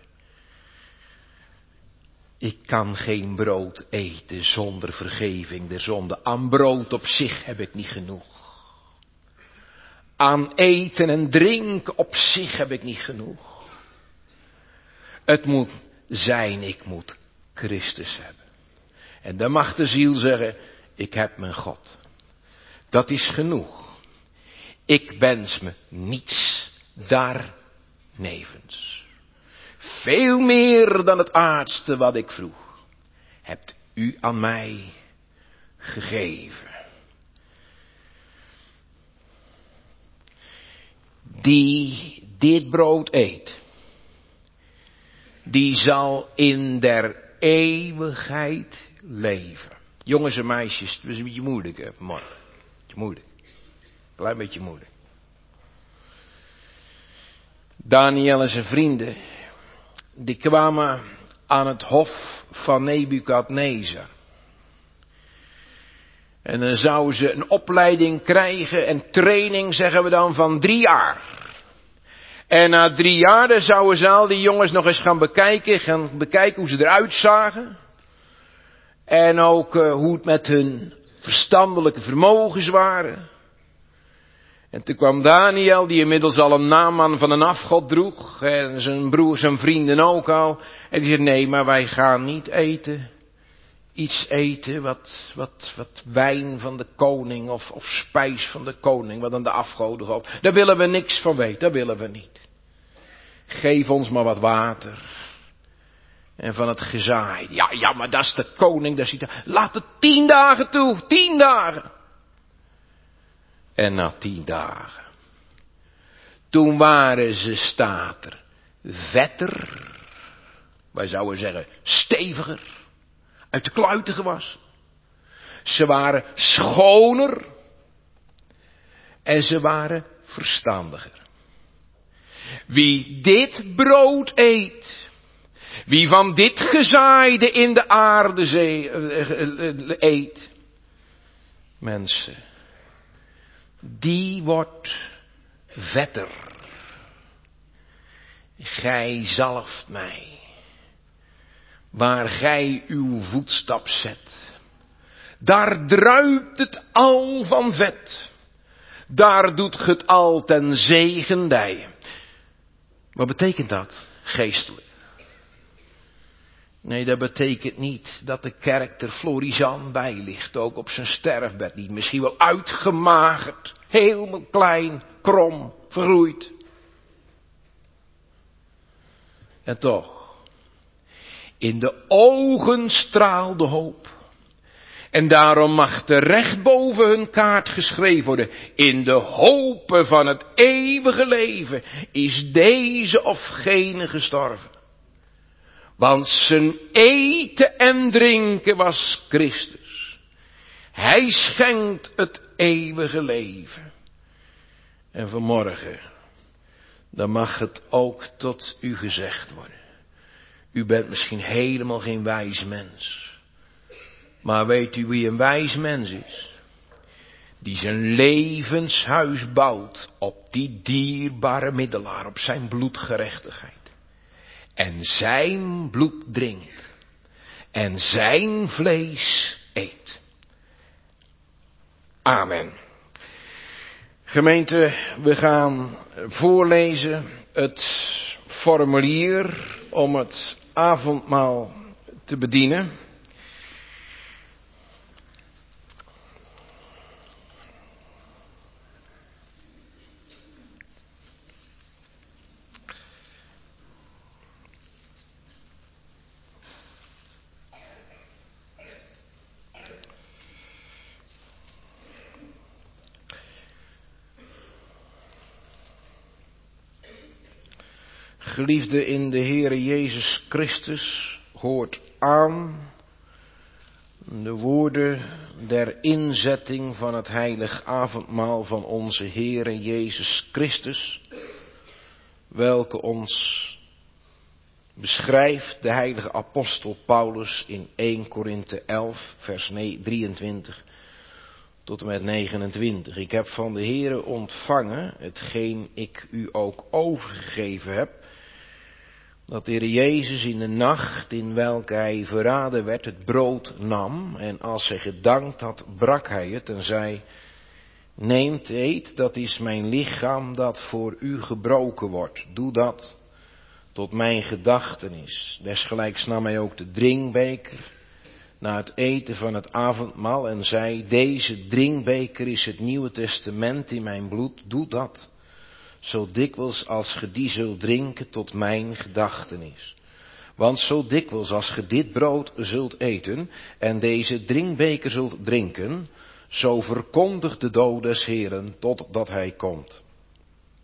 Ik kan geen brood eten zonder vergeving der zonde. Aan brood op zich heb ik niet genoeg. Aan eten en drinken op zich heb ik niet genoeg. Het moet zijn, ik moet Christus hebben. En dan mag de ziel zeggen, ik heb mijn God. Dat is genoeg. Ik wens me niets daarnevens. Veel meer dan het aardste wat ik vroeg, hebt u aan mij gegeven. Die dit brood eet, die zal in der eeuwigheid leven. Jongens en meisjes, het is een beetje moeilijk hè, vanmorgen. Een beetje moeilijk. Een klein beetje moeilijk. Daniel en zijn vrienden, die kwamen aan het hof van Nebukadnezar. En dan zouden ze een opleiding krijgen en training, zeggen we dan, van drie jaar. En na drie jaar dan zouden ze al die jongens nog eens gaan bekijken, gaan bekijken hoe ze eruit zagen. En ook uh, hoe het met hun verstandelijke vermogens waren. En toen kwam Daniel, die inmiddels al een naam van een afgod droeg. En zijn broer, zijn vrienden ook al. En die zei, nee, maar wij gaan niet eten. Iets eten wat, wat, wat wijn van de koning of, of spijs van de koning, wat aan de afgoden gaat. Daar willen we niks van weten, dat willen we niet. Geef ons maar wat water. En van het gezaaid. Ja, ja, maar dat is de koning, dat is niet. Laat het tien dagen toe, tien dagen. En na tien dagen. Toen waren ze, staat er, vetter. Wij zouden zeggen, steviger. Uit de kluiten gewassen. Ze waren schoner. En ze waren verstandiger. Wie dit brood eet. Wie van dit gezaaide in de aarde zee, uh, eet. Mensen. Die wordt vetter. Gij zalft mij. Waar gij uw voetstap zet. Daar druipt het al van vet. Daar doet ge het al ten zegen dijen. Wat betekent dat, geestelijk? Nee, dat betekent niet dat de kerk er florisant bij ligt, ook op zijn sterfbed niet. Misschien wel uitgemagerd, heel klein, krom, vergroeid. En toch, in de ogen straalde hoop. En daarom mag er recht boven hun kaart geschreven worden. In de hope van het eeuwige leven is deze of gene gestorven. Want zijn eten en drinken was Christus. Hij schenkt het eeuwige leven. En vanmorgen, dan mag het ook tot u gezegd worden. U bent misschien helemaal geen wijs mens. Maar weet u wie een wijs mens is? Die zijn levenshuis bouwt op die dierbare middelaar, op zijn bloedgerechtigheid. En zijn bloed drinkt. En zijn vlees eet. Amen. Gemeente, we gaan voorlezen het formulier om het avondmaal te bedienen. Geliefde in de Heere Jezus Christus, hoort aan de woorden der inzetting van het heilig avondmaal van onze Heere Jezus Christus, welke ons beschrijft de heilige apostel Paulus in eerste Korinthe elf, vers drieëntwintig tot en met negenentwintig. Ik heb van de Heere ontvangen, hetgeen ik u ook overgegeven heb, dat de Heer Jezus in de nacht in welke hij verraden werd het brood nam en als hij gedankt had brak hij het en zei, neemt, eet, dat is mijn lichaam dat voor u gebroken wordt. Doe dat tot mijn gedachtenis. Desgelijks nam hij ook de drinkbeker na het eten van het avondmaal en zei, deze drinkbeker is het Nieuwe Testament in mijn bloed, doe dat. Zo dikwijls als ge die zult drinken tot mijn gedachtenis. Want zo dikwijls als ge dit brood zult eten en deze drinkbeker zult drinken, zo verkondigt de dood des Heeren totdat hij komt.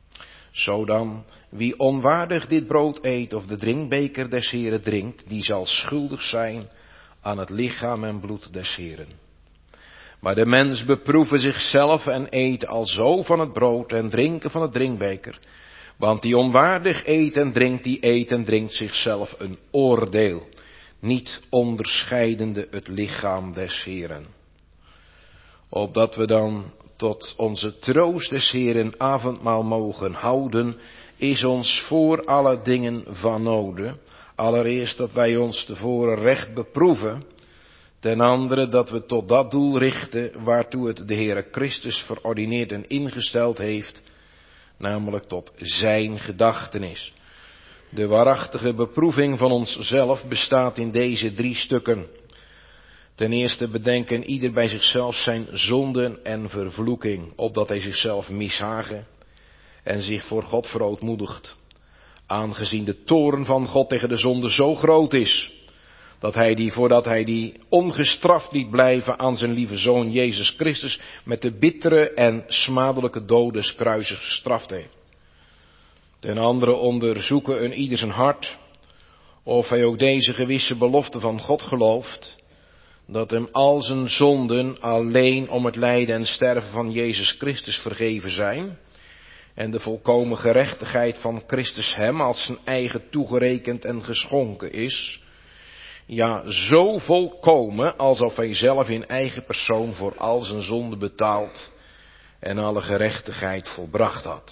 Zo dan, wie onwaardig dit brood eet of de drinkbeker des Heren drinkt, die zal schuldig zijn aan het lichaam en bloed des Heren. Maar de mens beproeve zichzelf en eet alzo van het brood en drinken van het drinkbeker. Want die onwaardig eet en drinkt, die eet en drinkt zichzelf een oordeel, niet onderscheidende het lichaam des Heren. Opdat we dan tot onze troost des Heren avondmaal mogen houden, is ons voor alle dingen van noden. Allereerst dat wij ons tevoren recht beproeven. Ten andere dat we tot dat doel richten waartoe het de Heere Christus verordineerd en ingesteld heeft, namelijk tot zijn gedachtenis. De waarachtige beproeving van onszelf bestaat in deze drie stukken. Ten eerste bedenken ieder bij zichzelf zijn zonden en vervloeking, opdat hij zichzelf mishagen en zich voor God verootmoedigt. Aangezien de toorn van God tegen de zonde zo groot is, dat hij die, voordat hij die ongestraft liet blijven aan zijn lieve Zoon Jezus Christus, met de bittere en smadelijke dood des kruises gestraft heeft. Ten andere onderzoeken een ieder zijn hart, of hij ook deze gewisse belofte van God gelooft, dat hem al zijn zonden alleen om het lijden en sterven van Jezus Christus vergeven zijn, en de volkomen gerechtigheid van Christus hem als zijn eigen toegerekend en geschonken is. Ja, zo volkomen alsof hij zelf in eigen persoon voor al zijn zonden betaald en alle gerechtigheid volbracht had.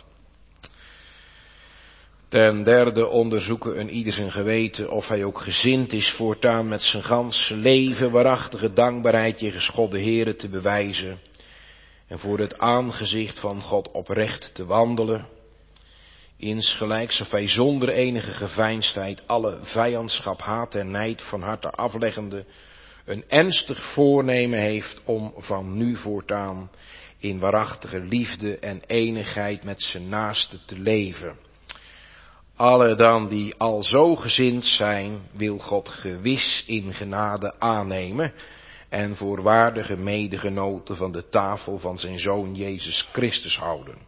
Ten derde onderzoeken een ieder zijn geweten of hij ook gezind is voortaan met zijn ganse leven waarachtige dankbaarheid jegens God de Heere te bewijzen en voor het aangezicht van God oprecht te wandelen, insgelijks of hij zonder enige geveinsdheid alle vijandschap, haat en nijd van harte afleggende een ernstig voornemen heeft om van nu voortaan in waarachtige liefde en enigheid met zijn naaste te leven. Alle dan die al zo gezind zijn, wil God gewis in genade aannemen en voor waardige medegenoten van de tafel van zijn Zoon Jezus Christus houden.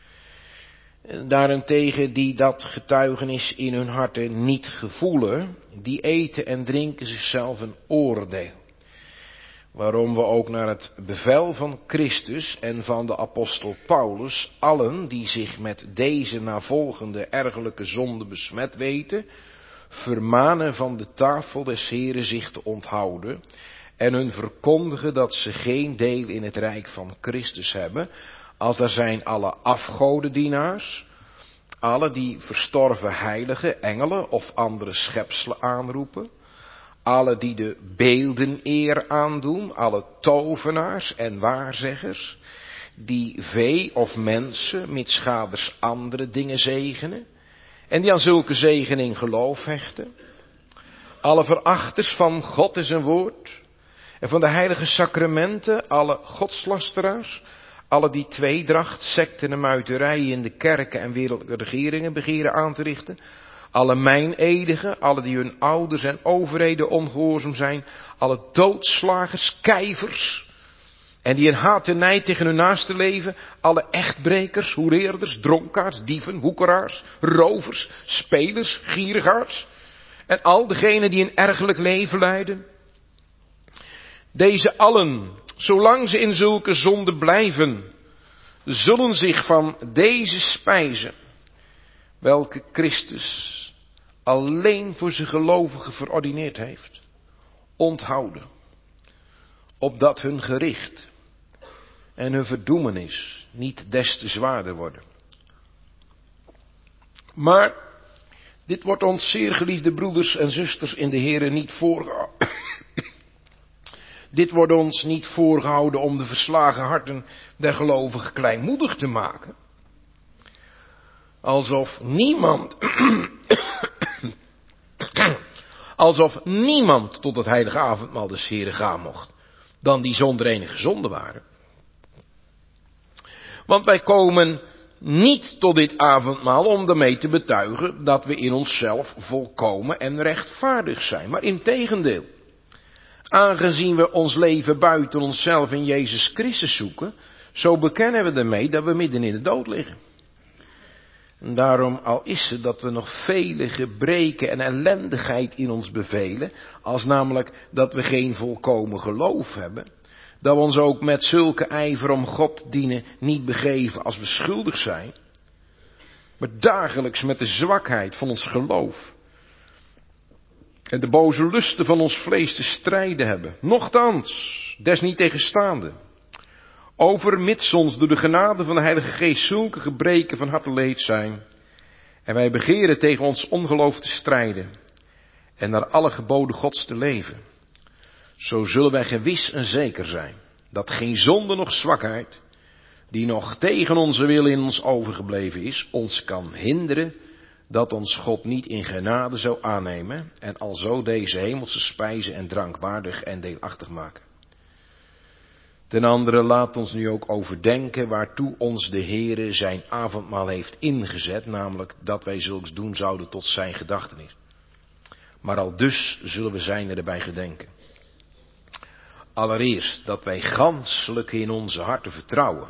Daarentegen die dat getuigenis in hun harten niet gevoelen, die eten en drinken zichzelf een oordeel. Waarom we ook naar het bevel van Christus en van de apostel Paulus allen die zich met deze navolgende ergelijke zonde besmet weten, vermanen van de tafel des Heren zich te onthouden en hun verkondigen dat ze geen deel in het rijk van Christus hebben, als daar zijn alle afgodendienaars, alle die verstorven heiligen, engelen of andere schepselen aanroepen, alle die de beelden eer aandoen, alle tovenaars en waarzeggers, die vee of mensen, mitsgaders andere dingen zegenen, en die aan zulke zegening geloof hechten, alle verachters van God en zijn woord, en van de heilige sacramenten, alle godslasteraars, alle die tweedracht, secten en muiterijen in de kerken en wereldlijke regeringen begeren aan te richten, alle meinedigen, alle die hun ouders en overheden ongehoorzaam zijn, alle doodslagers, kijvers, en die in haat en nijd tegen hun naaste leven, alle echtbrekers, hoereerders, dronkaards, dieven, woekeraars, rovers, spelers, gierigaards, en al degenen die een ergelijk leven leiden. Deze allen, zolang ze in zulke zonde blijven, zullen zich van deze spijzen, welke Christus alleen voor zijn gelovigen verordineerd heeft, onthouden, opdat hun gericht en hun verdoemenis niet des te zwaarder worden. Maar dit wordt ons, zeer geliefde broeders en zusters in de Here, niet voorgehouden. Dit wordt ons niet voorgehouden om de verslagen harten der gelovigen kleinmoedig te maken. Alsof niemand, alsof niemand tot het heilige avondmaal des Heren gaan mocht, dan die zonder enige zonde waren. Want wij komen niet tot dit avondmaal om daarmee te betuigen dat we in onszelf volkomen en rechtvaardig zijn, maar integendeel. Aangezien we ons leven buiten onszelf in Jezus Christus zoeken, zo bekennen we ermee dat we midden in de dood liggen. Daarom, al is het dat we nog vele gebreken en ellendigheid in ons bevelen, als namelijk dat we geen volkomen geloof hebben, dat we ons ook met zulke ijver om God dienen niet begeven als we schuldig zijn, maar dagelijks met de zwakheid van ons geloof en de boze lusten van ons vlees te strijden hebben. Nochtans, desniettegenstaande, overmits ons door de genade van de Heilige Geest zulke gebreken van harte leed zijn, en wij begeren tegen ons ongeloof te strijden en naar alle geboden Gods te leven, zo zullen wij gewis en zeker zijn dat geen zonde noch zwakheid, die nog tegen onze wil in ons overgebleven is, ons kan hinderen dat ons God niet in genade zou aannemen en alzo deze hemelse spijze en drank waardig en deelachtig maken. Ten andere laat ons nu ook overdenken waartoe ons de Heere zijn avondmaal heeft ingezet, namelijk dat wij zulks doen zouden tot zijn gedachtenis. Maar al dus zullen we zijn erbij gedenken. Allereerst dat wij ganselijk in onze harten vertrouwen,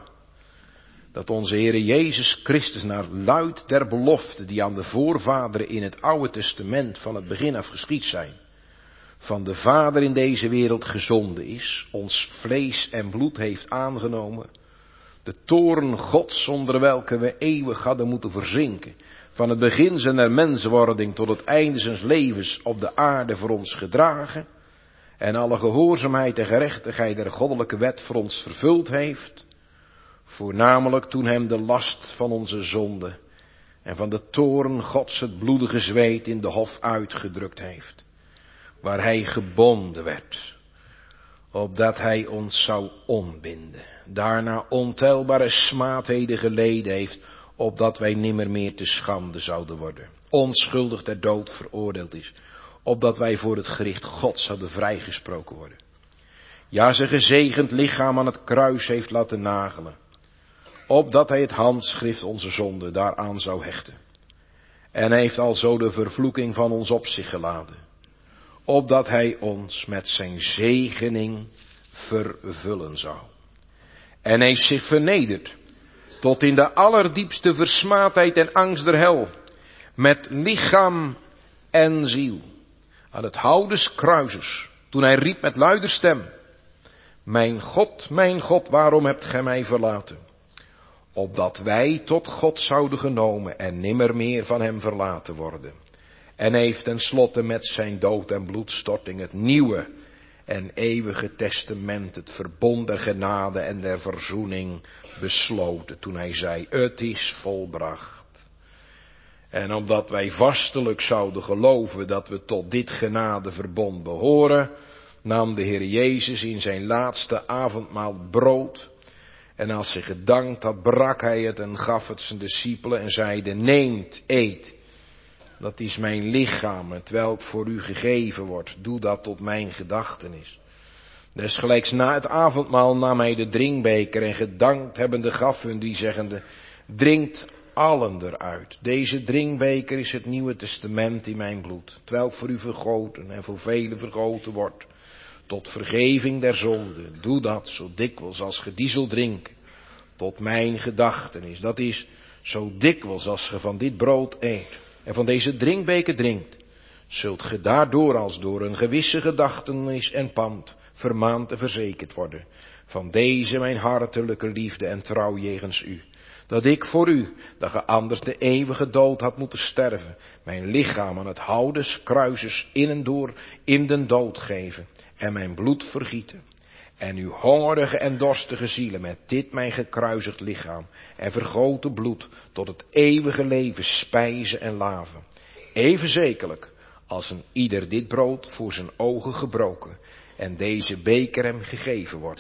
dat onze Heere Jezus Christus naar luid der belofte die aan de voorvaderen in het Oude Testament van het begin af geschied zijn, van de Vader in deze wereld gezonden is, ons vlees en bloed heeft aangenomen, de toorn Gods onder welke we eeuwig hadden moeten verzinken, van het begin zijner menswording tot het einde zijns levens op de aarde voor ons gedragen, en alle gehoorzaamheid en gerechtigheid der goddelijke wet voor ons vervuld heeft, voornamelijk toen hem de last van onze zonde en van de toorn Gods het bloedige zweet in de hof uitgedrukt heeft, waar hij gebonden werd, opdat hij ons zou ontbinden. Daarna ontelbare smaadheden geleden heeft, opdat wij nimmer meer te schande zouden worden. Onschuldig ter dood veroordeeld is, opdat wij voor het gericht Gods zouden vrijgesproken worden. Ja, zijn gezegend lichaam aan het kruis heeft laten nagelen, opdat hij het handschrift onze zonde daaraan zou hechten. En hij heeft alzo de vervloeking van ons op zich geladen, opdat hij ons met zijn zegening vervullen zou. En hij heeft zich vernederd tot in de allerdiepste versmaadheid en angst der hel, met lichaam en ziel, aan het hout des kruises, toen hij riep met luider stem: Mijn God, mijn God, waarom hebt gij mij verlaten? Opdat wij tot God zouden genomen en nimmer meer van hem verlaten worden. En heeft tenslotte met zijn dood en bloedstorting het nieuwe en eeuwige testament, het verbond der genade en der verzoening besloten, toen hij zei: Het is volbracht. En omdat wij vastelijk zouden geloven dat we tot dit genadeverbond behoren, nam de Heer Jezus in zijn laatste avondmaal brood, en als hij gedankt had, brak hij het en gaf het zijn discipelen en zeide: Neemt, eet. Dat is mijn lichaam, hetwelk voor u gegeven wordt. Doe dat tot mijn gedachtenis. Desgelijks na het avondmaal nam hij de drinkbeker en gedankt hebbende gaf hun die zeggende: Drinkt allen eruit. Deze drinkbeker is het Nieuwe Testament in mijn bloed, hetwelk voor u vergoten en voor velen vergoten wordt, tot vergeving der zonde. Doe dat zo dikwijls als ge die zult drinken, tot mijn gedachtenis. Dat is zo dikwijls als ge van dit brood eet en van deze drinkbeker drinkt, zult ge daardoor als door een gewisse gedachtenis en pand vermaand en verzekerd worden van deze mijn hartelijke liefde en trouw jegens u. Dat ik voor u, dat ge anders de eeuwige dood had moeten sterven, mijn lichaam aan het hout des kruises in en door in den dood geven en mijn bloed vergieten. En uw hongerige en dorstige zielen met dit mijn gekruisigd lichaam en vergoten bloed tot het eeuwige leven spijzen en laven. Even zekerlijk als een ieder dit brood voor zijn ogen gebroken en deze beker hem gegeven wordt.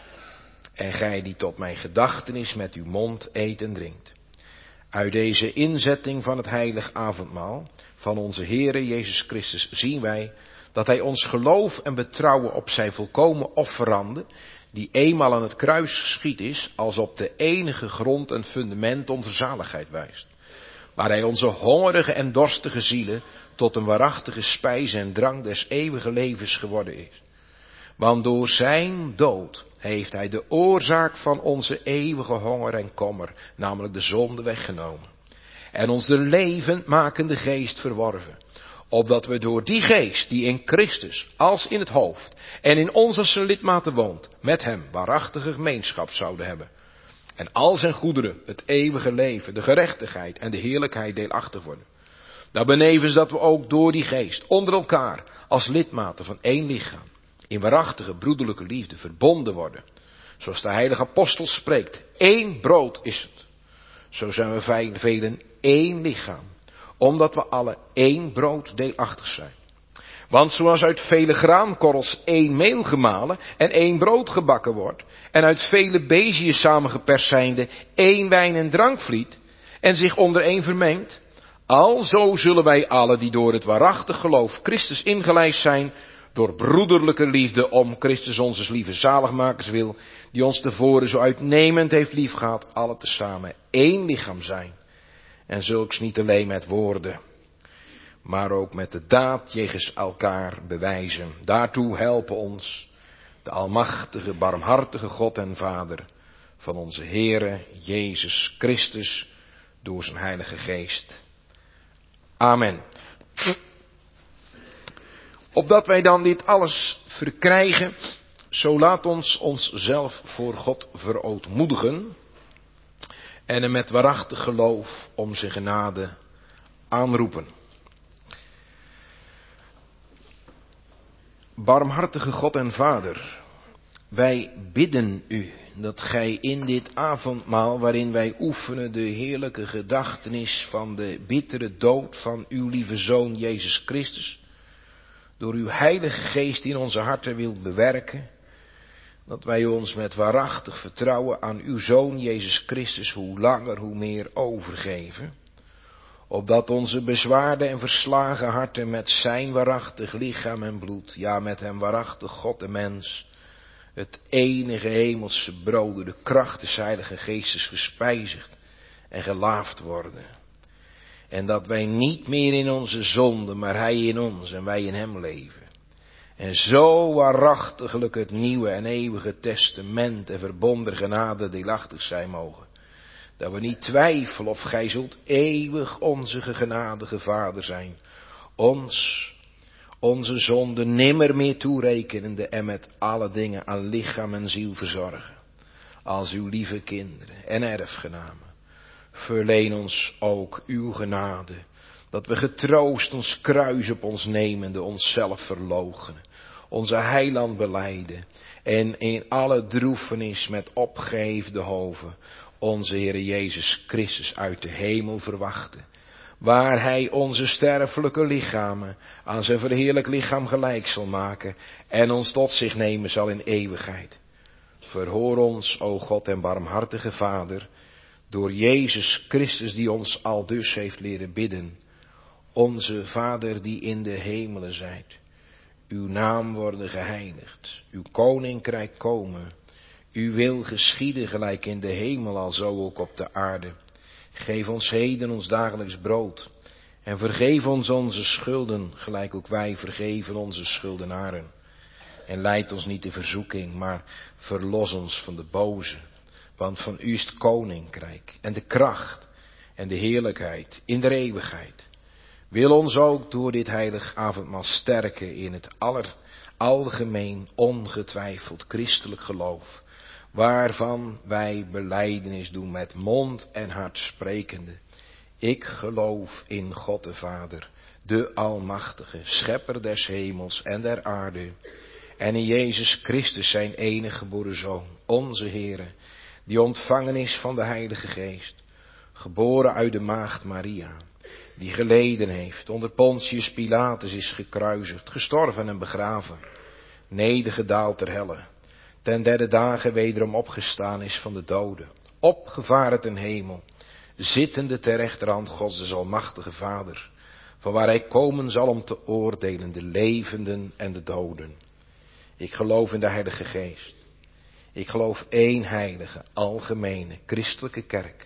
En gij die tot mijn gedachtenis met uw mond eet en drinkt. Uit deze inzetting van het heilig avondmaal van onze Heere Jezus Christus zien wij dat hij ons geloof en betrouwen op zijn volkomen offerande, die eenmaal aan het kruis geschied is, als op de enige grond en fundament onze zaligheid wijst. Waar hij onze hongerige en dorstige zielen tot een waarachtige spijs en drank des eeuwige levens geworden is. Want door zijn dood heeft hij de oorzaak van onze eeuwige honger en kommer, namelijk de zonde, weggenomen. en ons de levendmakende geest verworven. Opdat we door die geest die in Christus als in het hoofd en in ons als zijn lidmaten woont, met hem waarachtige gemeenschap zouden hebben. En al zijn goederen, het eeuwige leven, de gerechtigheid en de heerlijkheid deelachtig worden. Nou benevens dat we ook door die geest onder elkaar als lidmaten van één lichaam in waarachtige broederlijke liefde verbonden worden. Zoals de heilige apostel spreekt, één brood is het. Zo zijn we velen één lichaam, omdat we alle één brood deelachtig zijn. Want zoals uit vele graankorrels één meel gemalen en één brood gebakken wordt, en uit vele beziën samengeperst zijnde één wijn en drank vliet, en zich onder één vermengt, alzo zullen wij allen die door het waarachtig geloof Christus ingelijst zijn, door broederlijke liefde om Christus onze lieve zaligmakers wil, die ons tevoren zo uitnemend heeft liefgehad, alle tezamen één lichaam zijn. En zulks niet alleen met woorden, maar ook met de daad jegens elkaar bewijzen. Daartoe helpen ons de almachtige, barmhartige God en Vader van onze Heere Jezus Christus door zijn Heilige Geest. Amen. Opdat wij dan dit alles verkrijgen, zo laat ons onszelf voor God verootmoedigen en hem met waarachtig geloof om zijn genade aanroepen. Barmhartige God en Vader, wij bidden u dat gij in dit avondmaal waarin wij oefenen de heerlijke gedachtenis van de bittere dood van uw lieve Zoon Jezus Christus, door uw Heilige Geest in onze harten wilt bewerken, dat wij ons met waarachtig vertrouwen aan uw Zoon Jezus Christus hoe langer hoe meer overgeven, opdat onze bezwaarde en verslagen harten met zijn waarachtig lichaam en bloed, ja met hem waarachtig God en mens, het enige hemelse brood door de kracht des Heilige Geestes gespijzigd en gelaafd worden. En dat wij niet meer in onze zonde, maar hij in ons en wij in hem leven. En zo waarachtiglijk het nieuwe en eeuwige testament en verbonden genade deelachtig zijn mogen. Dat we niet twijfelen of gij zult eeuwig onze genadige Vader zijn. Ons, onze zonde nimmer meer toerekenende en met alle dingen aan lichaam en ziel verzorgen. Als uw lieve kinderen en erfgenamen. Verleen ons ook uw genade, dat we getroost ons kruis op ons nemende, onszelf verloochenen, onze heiland belijden en in alle droefenis met opgeheefde hoven onze Heere Jezus Christus uit de hemel verwachten, waar hij onze sterfelijke lichamen aan zijn verheerlijk lichaam gelijk zal maken en ons tot zich nemen zal in eeuwigheid. Verhoor ons, o God en barmhartige Vader, door Jezus Christus die ons aldus heeft leren bidden. Onze Vader die in de hemelen zijt. Uw naam worden geheiligd. Uw koninkrijk komen. Uw wil geschieden gelijk in de hemel alzo ook op de aarde. Geef ons heden ons dagelijks brood. En vergeef ons onze schulden gelijk ook wij vergeven onze schuldenaren. En leid ons niet in verzoeking, maar verlos ons van de boze. Want van u is het koninkrijk en de kracht en de heerlijkheid in de eeuwigheid. Wil ons ook door dit heilig avondmaal sterken in het aller, algemeen ongetwijfeld christelijk geloof, waarvan wij belijdenis doen met mond en hart sprekende. Ik geloof in God de Vader, de Almachtige, Schepper des hemels en der aarde, en in Jezus Christus zijn enige geboren Zoon, onze Heere, die ontvangen is van de Heilige Geest, geboren uit de maagd Maria, die geleden heeft, onder Pontius Pilatus is gekruisigd, gestorven en begraven, nedergedaald ter helle, ten derde dagen wederom opgestaan is van de doden, opgevaren ten hemel, zittende ter rechterhand Gods des Almachtige Vader, van waar hij komen zal om te oordelen de levenden en de doden. Ik geloof in de Heilige Geest. Ik geloof één heilige, algemene, christelijke kerk,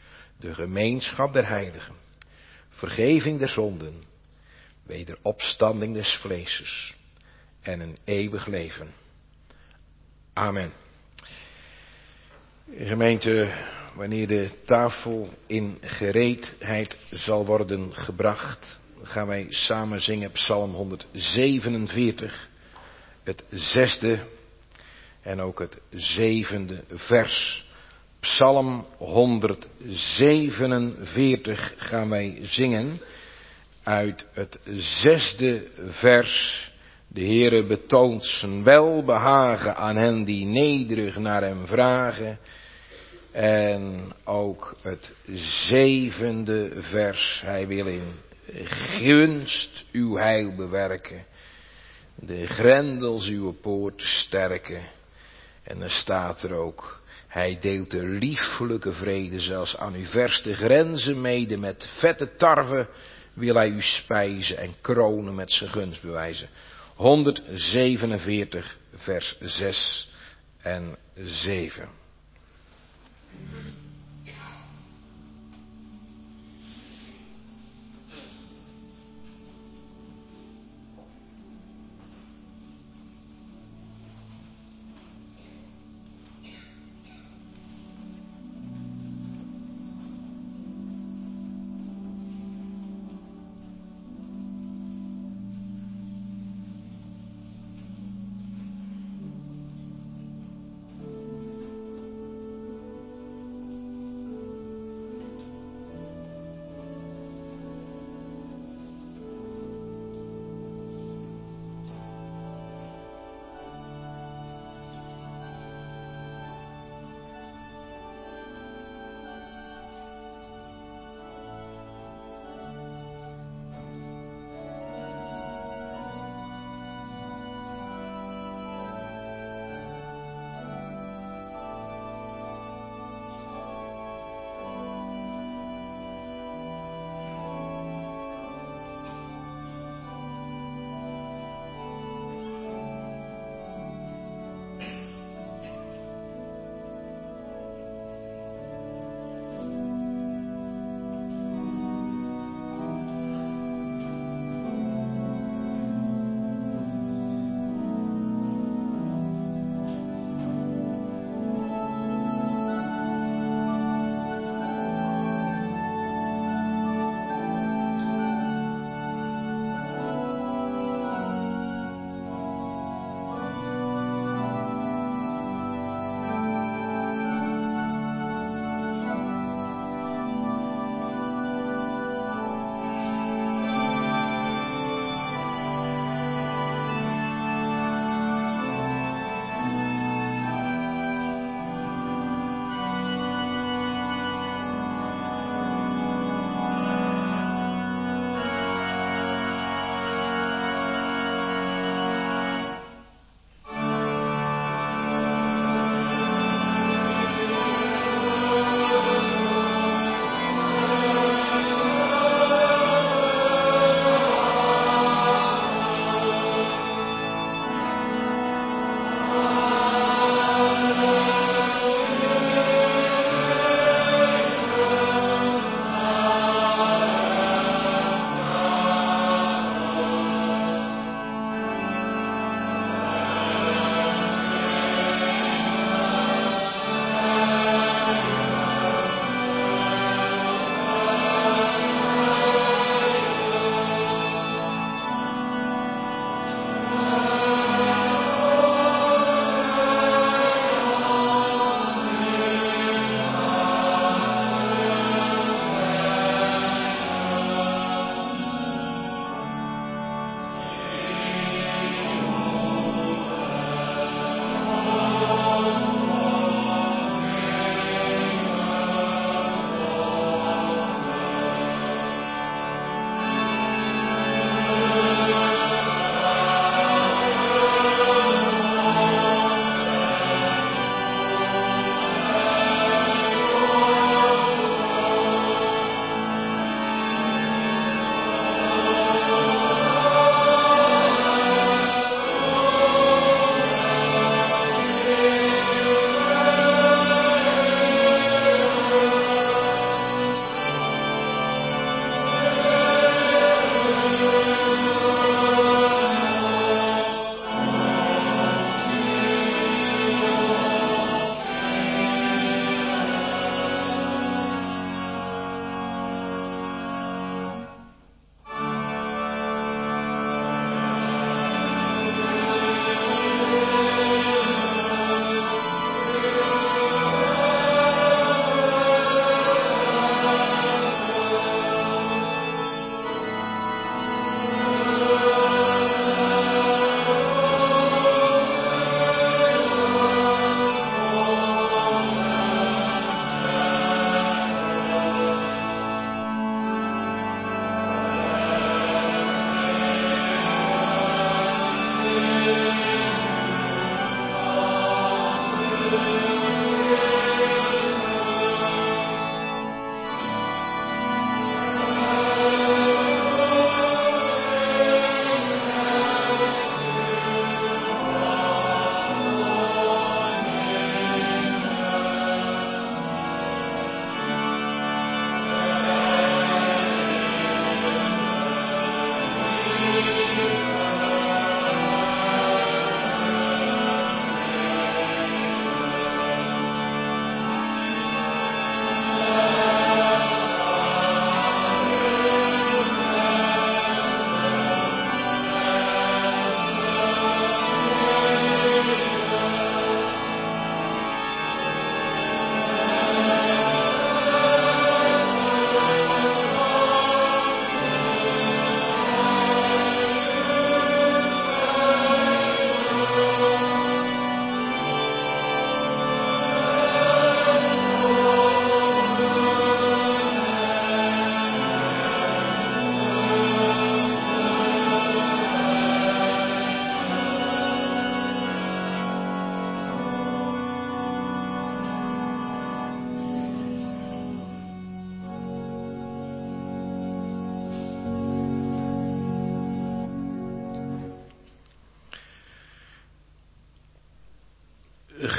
de gemeenschap der heiligen, vergeving der zonden, wederopstanding des vleeses en een eeuwig leven. Amen. Gemeente, wanneer de tafel in gereedheid zal worden gebracht, gaan wij samen zingen Psalm honderdzevenenveertig, het zesde en ook het zevende vers. Psalm honderdzevenenveertig gaan wij zingen uit het zesde vers. De Heere betoont zijn welbehagen aan hen die nederig naar hem vragen. En ook het zevende vers. Hij wil in gunst uw heil bewerken. De grendels uw poort sterken. En dan staat er ook. Hij deelt de liefelijke vrede zelfs aan uw verste grenzen mede. Met vette tarwe wil hij u spijzen en kronen met zijn gunst bewijzen. honderdzevenenveertig vers zes en zeven.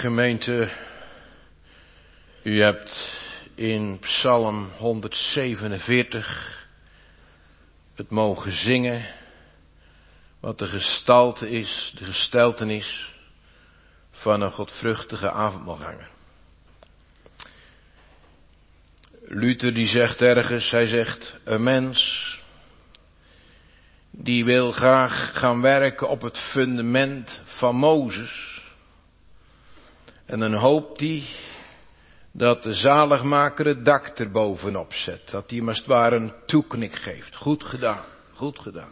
Gemeente, u hebt in Psalm honderdzevenenveertig het mogen zingen wat de gestalte is, de gesteltenis van een godvruchtige avondmaalganger. Luther die zegt ergens, hij zegt, een mens die wil graag gaan werken op het fundament van Mozes. En dan hoopt hij dat de zaligmaker het dak erbovenop zet. Dat hij hem als het ware een toeknik geeft. Goed gedaan, goed gedaan.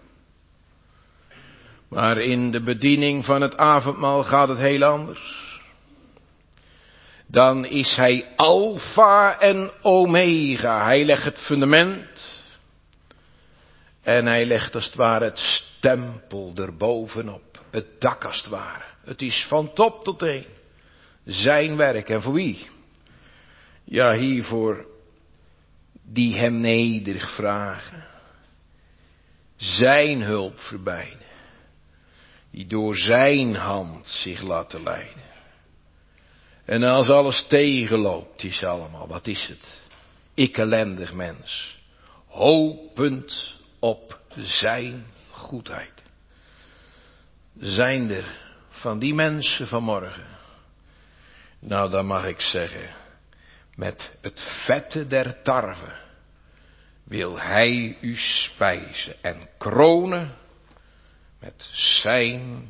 Maar in de bediening van het avondmaal gaat het heel anders. Dan is hij alfa en omega. Hij legt het fundament. En hij legt als het ware het stempel erbovenop. Het dak als het ware. Het is van top tot teen. Zijn werk. En voor wie? Ja, hiervoor die hem nederig vragen. Zijn hulp verbijden. Die door zijn hand zich laten leiden. En als alles tegenloopt, is allemaal, wat is het? Ik ellendig mens. Hopend op zijn goedheid. Zijn er van die mensen vanmorgen? Nou, dan mag ik zeggen, met het vette der tarwe wil hij u spijzen en kronen met zijn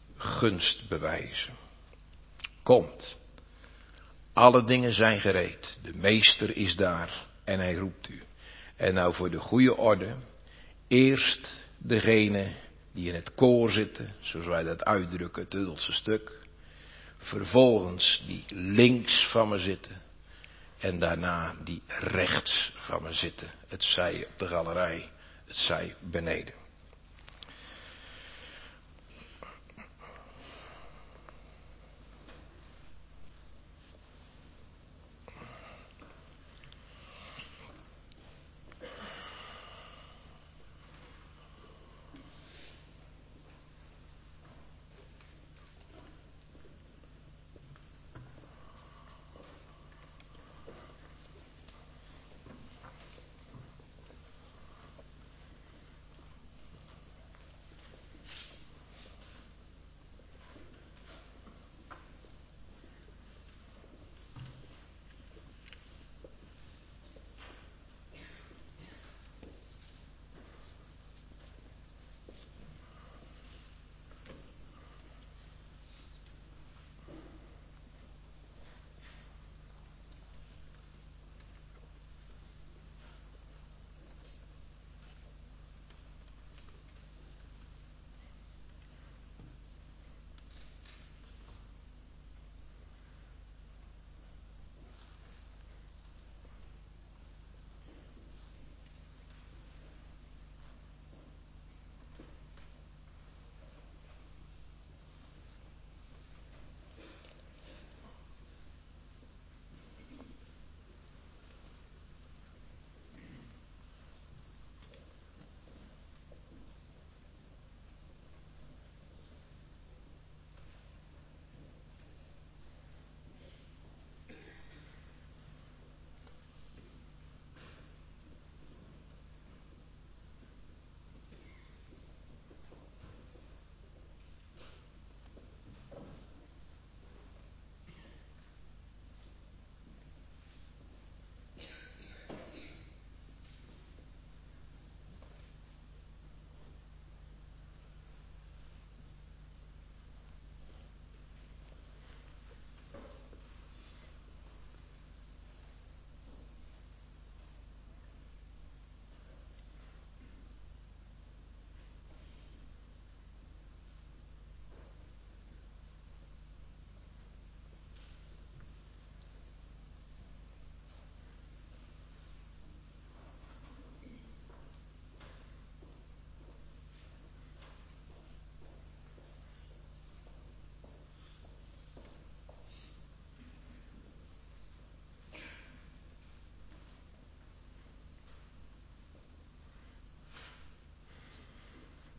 gunst bewijzen. Komt, alle dingen zijn gereed, de meester is daar en hij roept u. En nou voor de goede orde, eerst degene die in het koor zitten, zoals wij dat uitdrukken, het Tuddelse stuk. Vervolgens die links van me zitten. En daarna die rechts van me zitten. Het zij op de galerij, het zij beneden.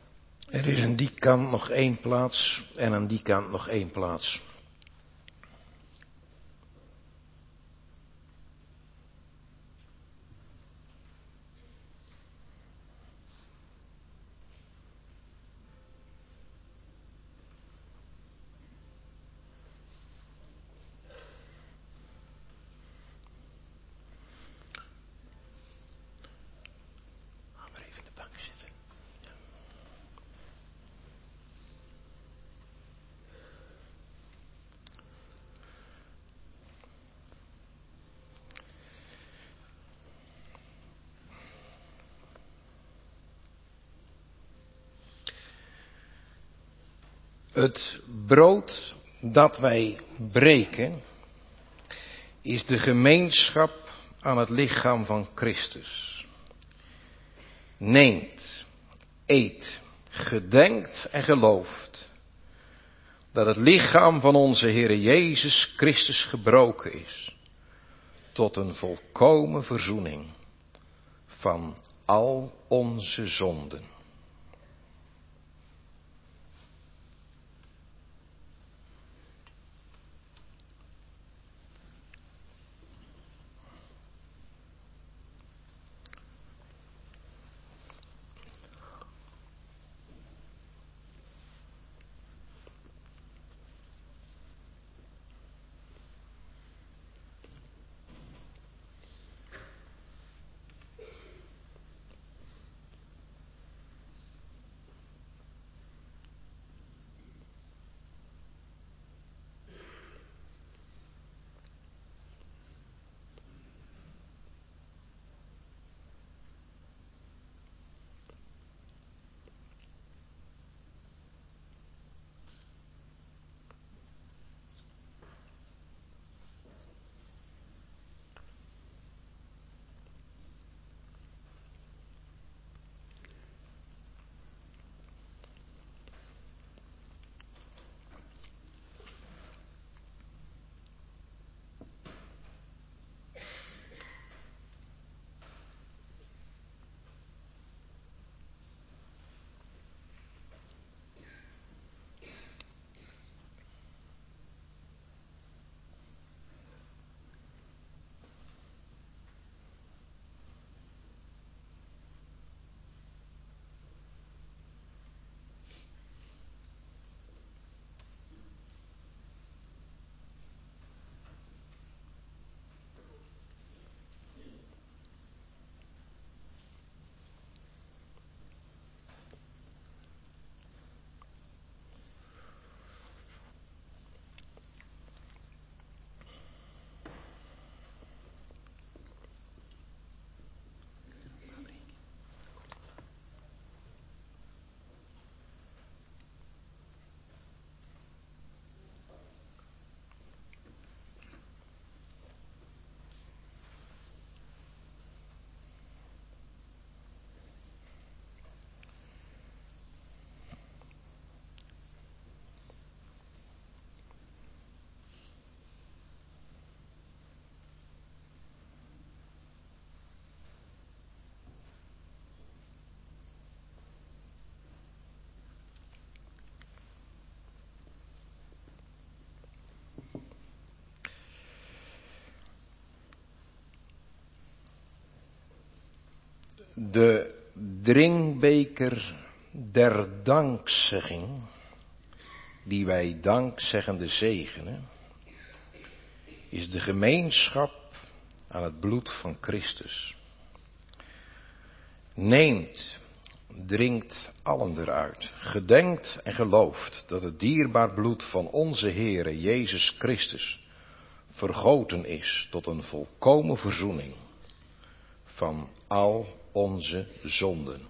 Er is aan die kant nog één plaats en aan die kant nog één plaats. Het brood dat wij breken is de gemeenschap aan het lichaam van Christus. Neemt, eet, gedenkt en gelooft dat het lichaam van onze Heere Jezus Christus gebroken is tot een volkomen verzoening van al onze zonden. De drinkbeker der dankzegging, die wij dankzeggende zegenen, is de gemeenschap aan het bloed van Christus. Neemt, drinkt allen eruit, gedenkt en gelooft dat het dierbaar bloed van onze Heere Jezus Christus vergoten is tot een volkomen verzoening van al onze zonden.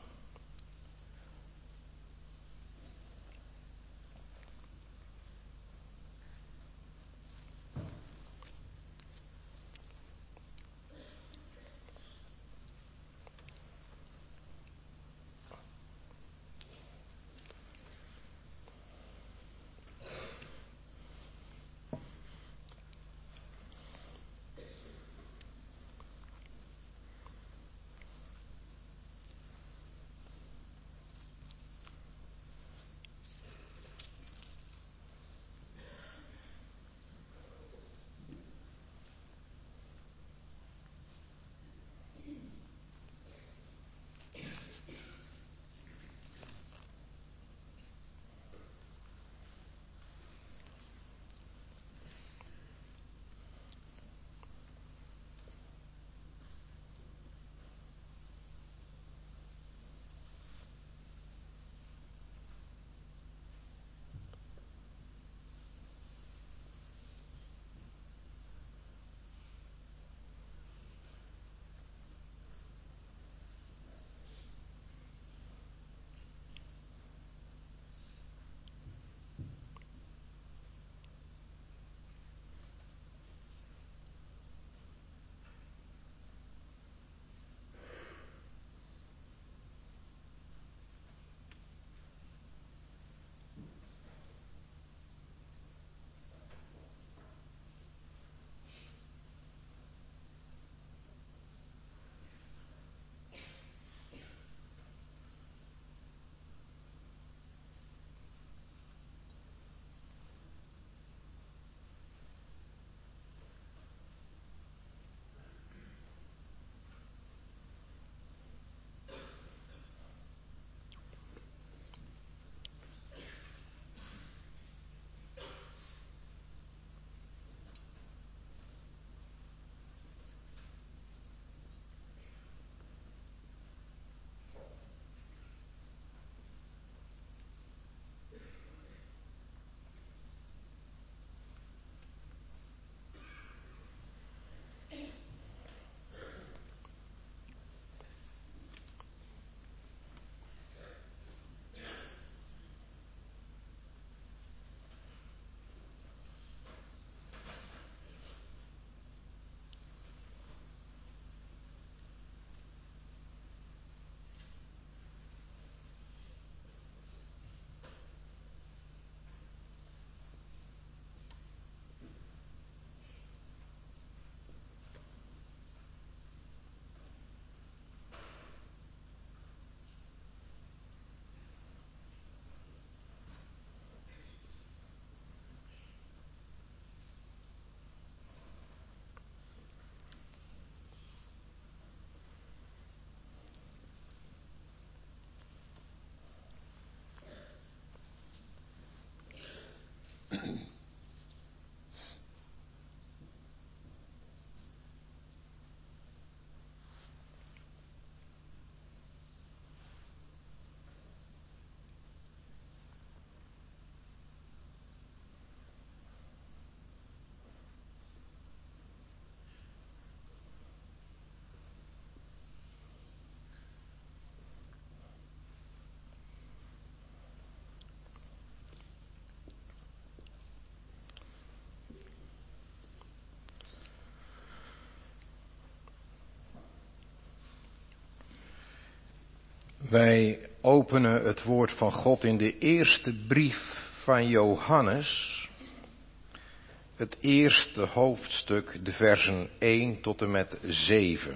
Wij openen het woord van God in de eerste brief van Johannes, het eerste hoofdstuk, de versen één tot en met zeven.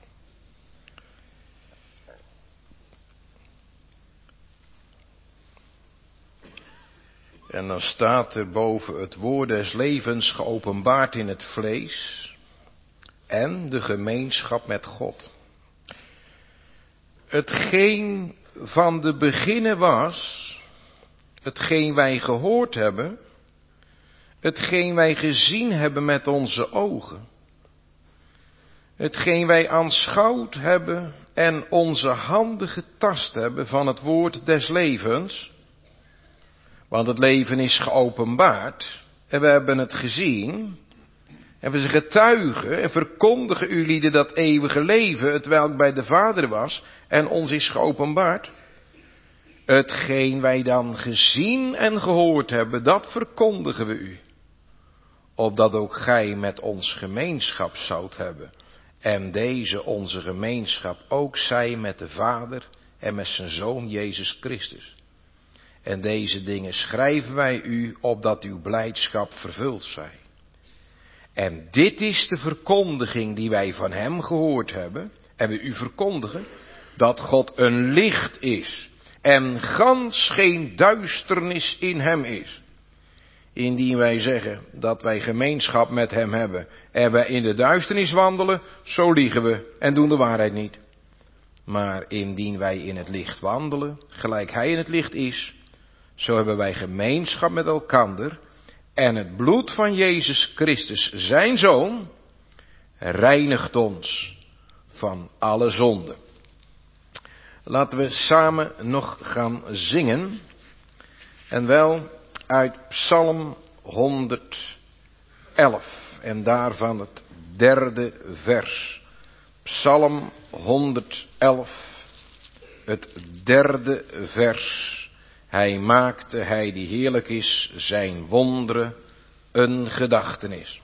En dan staat er boven: het woord des levens geopenbaard in het vlees en de gemeenschap met God. Hetgeen van de beginnen was, hetgeen wij gehoord hebben, hetgeen wij gezien hebben met onze ogen, hetgeen wij aanschouwd hebben en onze handen getast hebben van het woord des levens. Want het leven is geopenbaard en we hebben het gezien. En we getuigen en verkondigen u lieden dat eeuwige leven, hetwelk bij de Vader was en ons is geopenbaard. Hetgeen wij dan gezien en gehoord hebben, dat verkondigen we u. Opdat ook gij met ons gemeenschap zoudt hebben. En deze onze gemeenschap ook zij met de Vader en met zijn Zoon Jezus Christus. En deze dingen schrijven wij u, opdat uw blijdschap vervuld zij. En dit is de verkondiging die wij van hem gehoord hebben, en we u verkondigen, dat God een licht is, en gans geen duisternis in hem is. Indien wij zeggen dat wij gemeenschap met hem hebben, en wij in de duisternis wandelen, zo liegen we en doen de waarheid niet. Maar indien wij in het licht wandelen, gelijk hij in het licht is, zo hebben wij gemeenschap met elkander. En het bloed van Jezus Christus, zijn Zoon, reinigt ons van alle zonde. Laten we samen nog gaan zingen. En wel uit Psalm honderdelf. En daarvan het derde vers. Psalm honderdelf, het derde vers. Hij maakte, hij die heerlijk is, zijn wonderen een gedachtenis.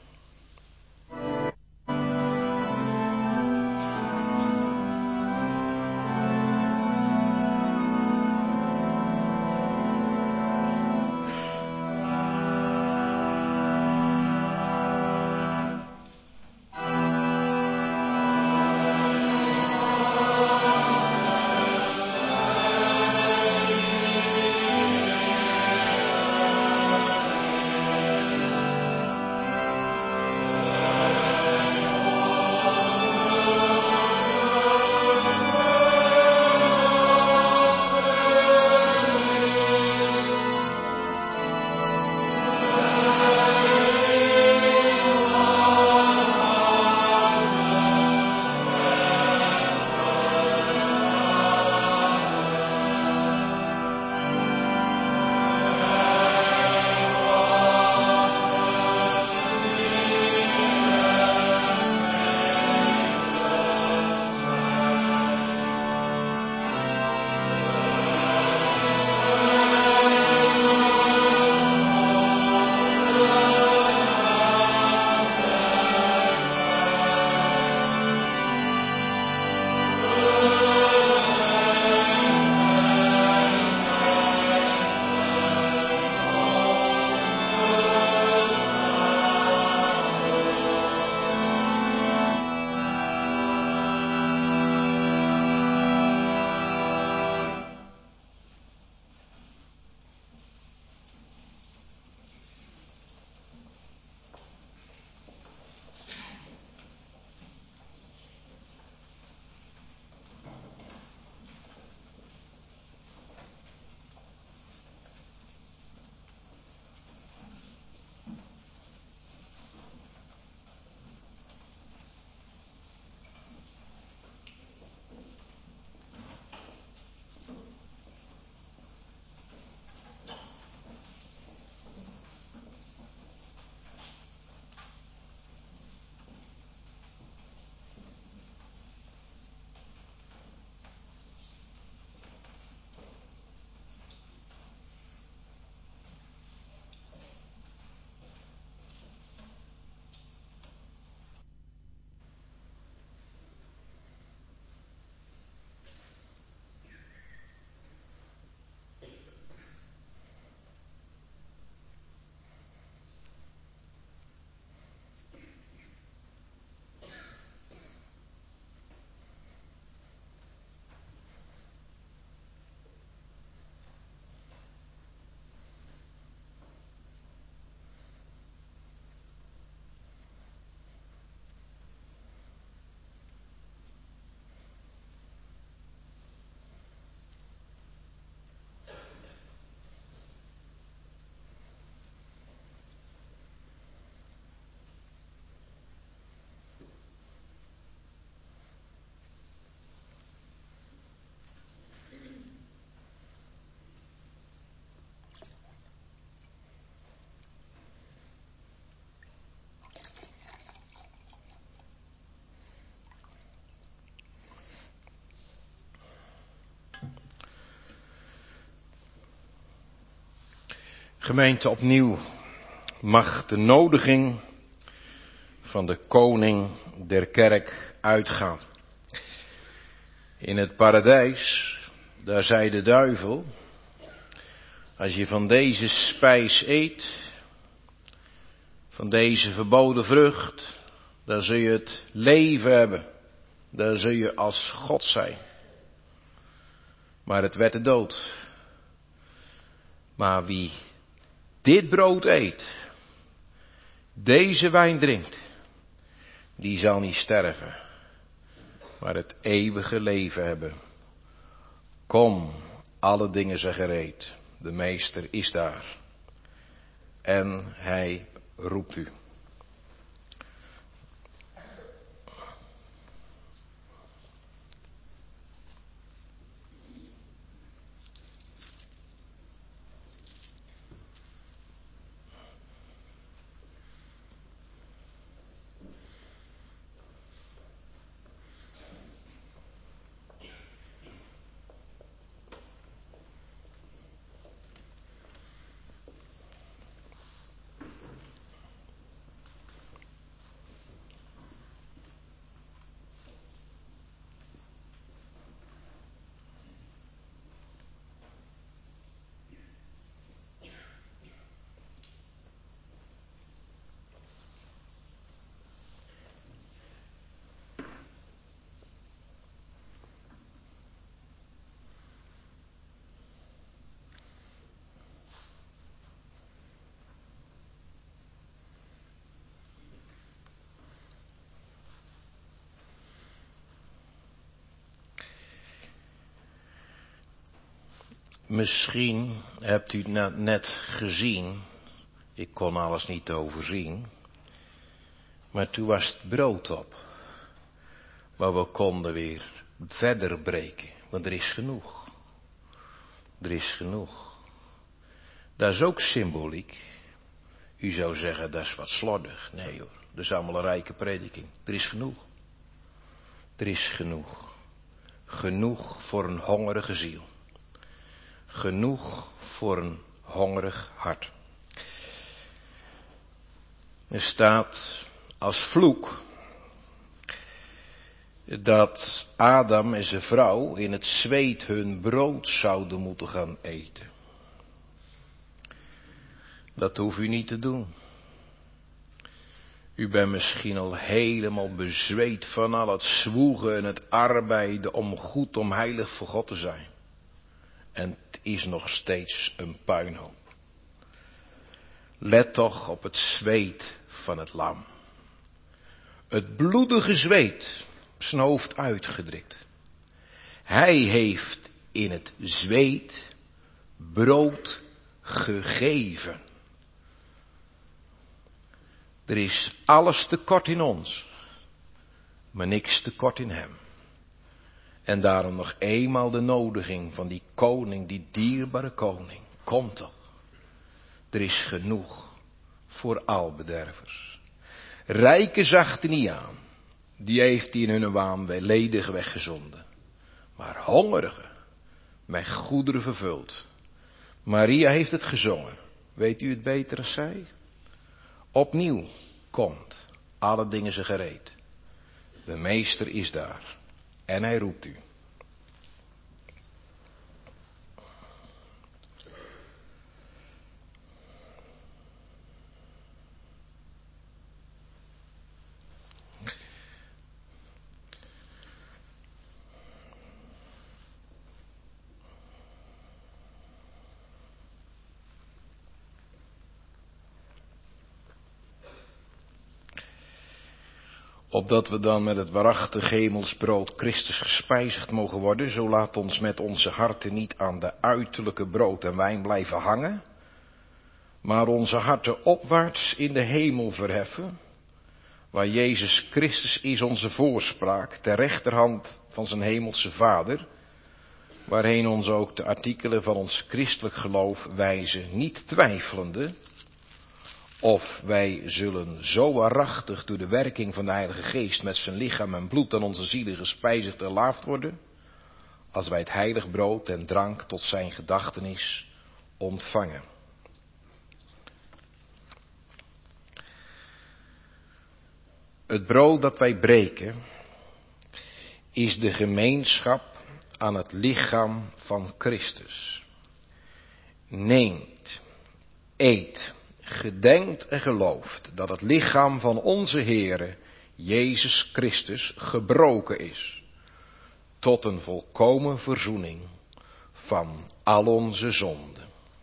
Gemeente, opnieuw mag de nodiging van de koning der kerk uitgaan. In het paradijs, daar zei de duivel, als je van deze spijs eet, van deze verboden vrucht, dan zul je het leven hebben. Dan zul je als God zijn. Maar het werd de dood. Maar wie dit brood eet, deze wijn drinkt, die zal niet sterven, maar het eeuwige leven hebben. Kom, alle dingen zijn gereed. De meester is daar. En hij roept u. Misschien hebt u het net gezien, ik kon alles niet overzien, maar toen was het brood op, maar we konden weer verder breken, want er is genoeg. Er is genoeg. Dat is ook symboliek. U zou zeggen, dat is wat slordig. Nee hoor, dat is allemaal een rijke prediking. Er is genoeg. Er is genoeg. Genoeg voor een hongerige ziel. Genoeg voor een hongerig hart. Er staat als vloek dat Adam en zijn vrouw in het zweet hun brood zouden moeten gaan eten. Dat hoeft u niet te doen. U bent misschien al helemaal bezweet van al het zwoegen en het arbeiden om goed, om heilig voor God te zijn. En het is nog steeds een puinhoop. Let toch op het zweet van het lam. Het bloedige zweet op zijn hoofd uitgedrukt. Hij heeft in het zweet brood gegeven. Er is alles tekort in ons, maar niks tekort in hem. En daarom nog eenmaal de nodiging van die koning, die dierbare koning. Kom toch. Er is genoeg voor al bedervers. Rijken zag hij niet aan. Die heeft hij in hun waan ledig weggezonden. Maar hongerigen, met goederen vervuld. Maria heeft het gezongen. Weet u het beter als zij? Opnieuw komt. Alle dingen zijn gereed. De meester is daar. En hij roept u. Opdat we dan met het waarachtig hemelsbrood Christus gespijzigd mogen worden, zo laat ons met onze harten niet aan de uiterlijke brood en wijn blijven hangen, maar onze harten opwaarts in de hemel verheffen, waar Jezus Christus is onze voorspraak, ter rechterhand van zijn hemelse Vader, waarheen ons ook de artikelen van ons christelijk geloof wijzen, niet twijfelende, of wij zullen zo waarachtig door de werking van de Heilige Geest met zijn lichaam en bloed aan onze zielen gespijzigd en laafd worden, als wij het heilig brood en drank tot zijn gedachtenis ontvangen. Het brood dat wij breken is de gemeenschap aan het lichaam van Christus. Neemt, eet, gedenkt en gelooft dat het lichaam van onze Heere Jezus Christus gebroken is tot een volkomen verzoening van al onze zonden.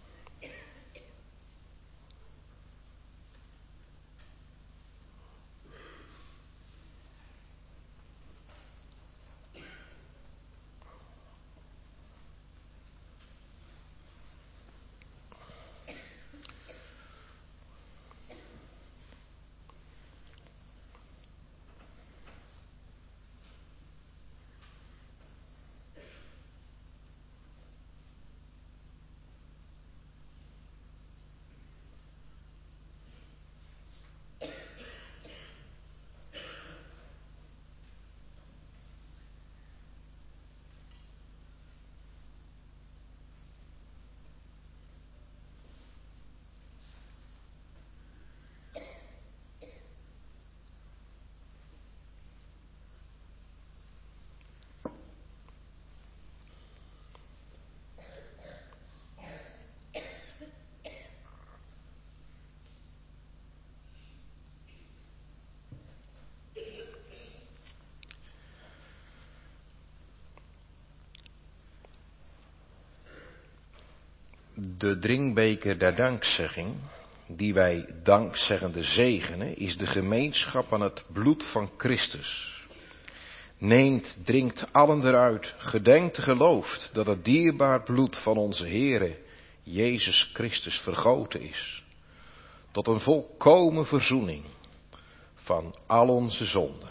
De drinkbeker der dankzegging, die wij dankzeggende zegenen, is de gemeenschap aan het bloed van Christus. Neemt, drinkt allen eruit, gedenkt, gelooft dat het dierbaar bloed van onze Heere Jezus Christus vergoten is, tot een volkomen verzoening van al onze zonden.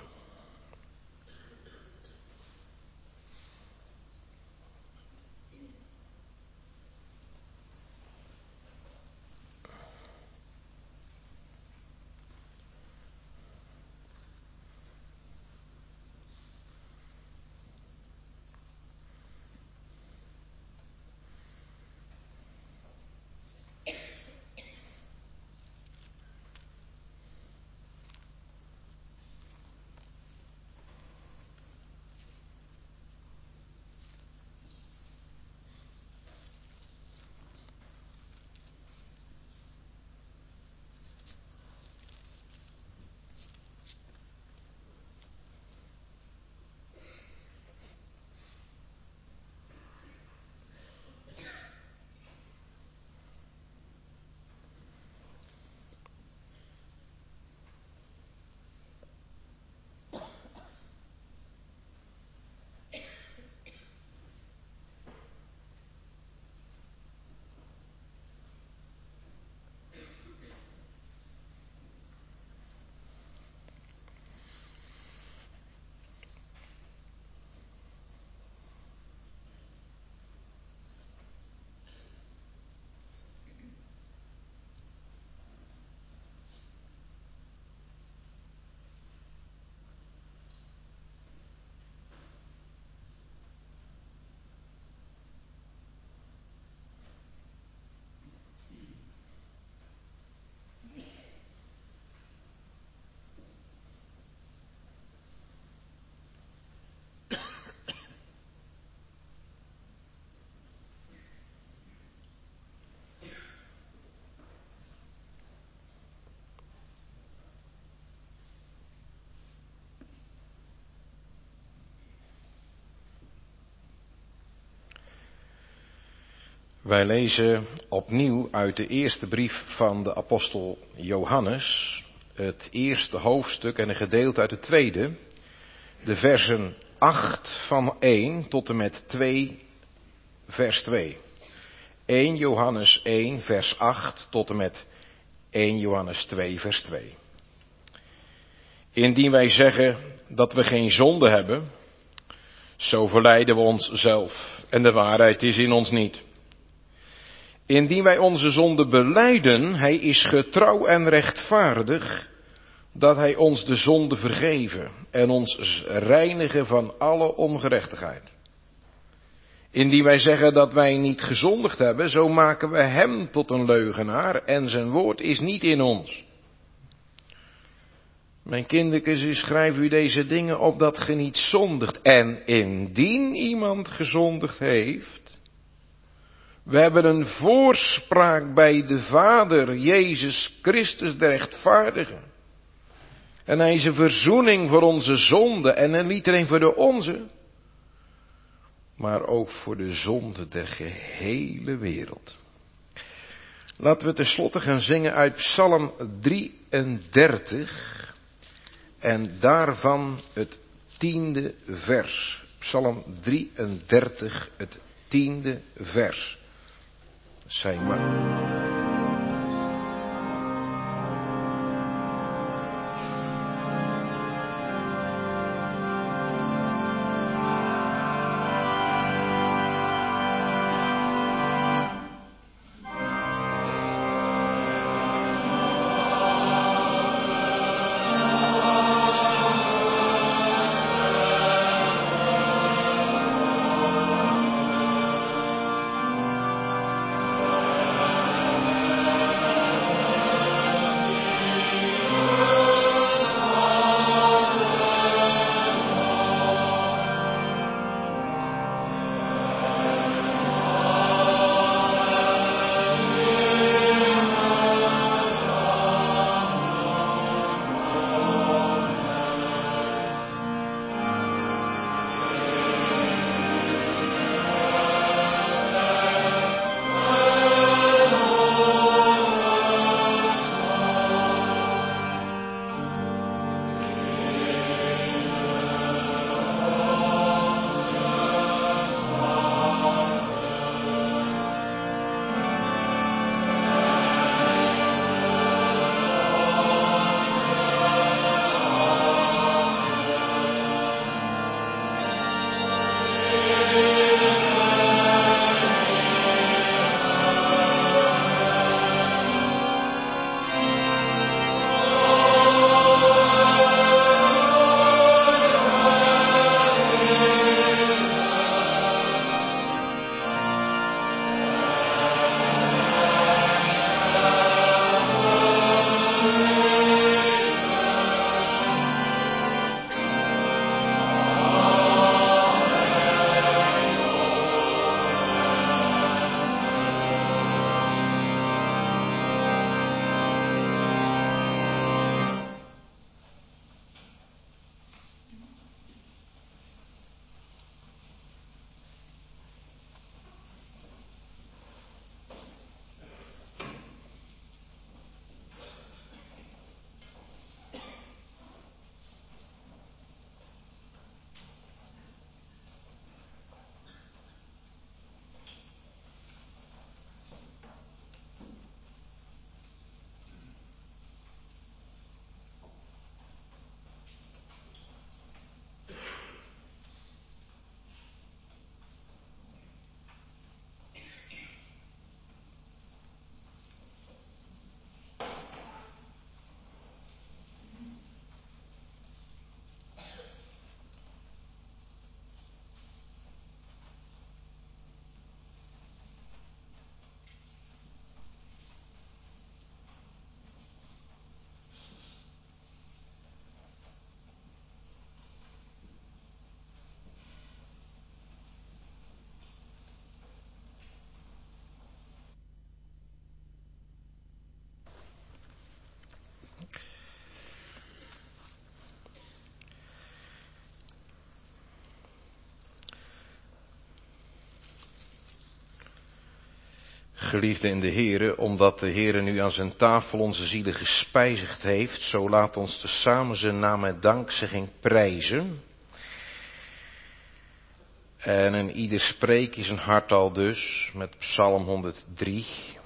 Wij lezen opnieuw uit de eerste brief van de apostel Johannes, het eerste hoofdstuk en een gedeelte uit het tweede, de versen acht van één tot en met twee vers twee. eerste Johannes één vers acht tot en met eerste Johannes twee vers twee. Indien wij zeggen dat we geen zonde hebben, zo verleiden we onszelf en de waarheid is in ons niet. Indien wij onze zonde belijden, hij is getrouw en rechtvaardig, dat hij ons de zonde vergeven en ons reinigen van alle ongerechtigheid. Indien wij zeggen dat wij niet gezondigd hebben, zo maken we hem tot een leugenaar en zijn woord is niet in ons. Mijn kindertjes, schrijf u deze dingen op dat ge niet zondigt. En indien iemand gezondigd heeft, we hebben een voorspraak bij de Vader, Jezus Christus de rechtvaardige. En hij is een verzoening voor onze zonde en niet alleen voor de onze, maar ook voor de zonde der gehele wereld. Laten we tenslotte gaan zingen uit Psalm drieëndertig en daarvan het tiende vers. Psalm drieëndertig, het tiende vers. Zijn maar. Geliefden in de Here, omdat de Here nu aan zijn tafel onze zielen gespijzigd heeft, zo laat ons tezamen zijn naam met dankzegging prijzen. En in ieder spreek is een hart al dus met Psalm honderddrie.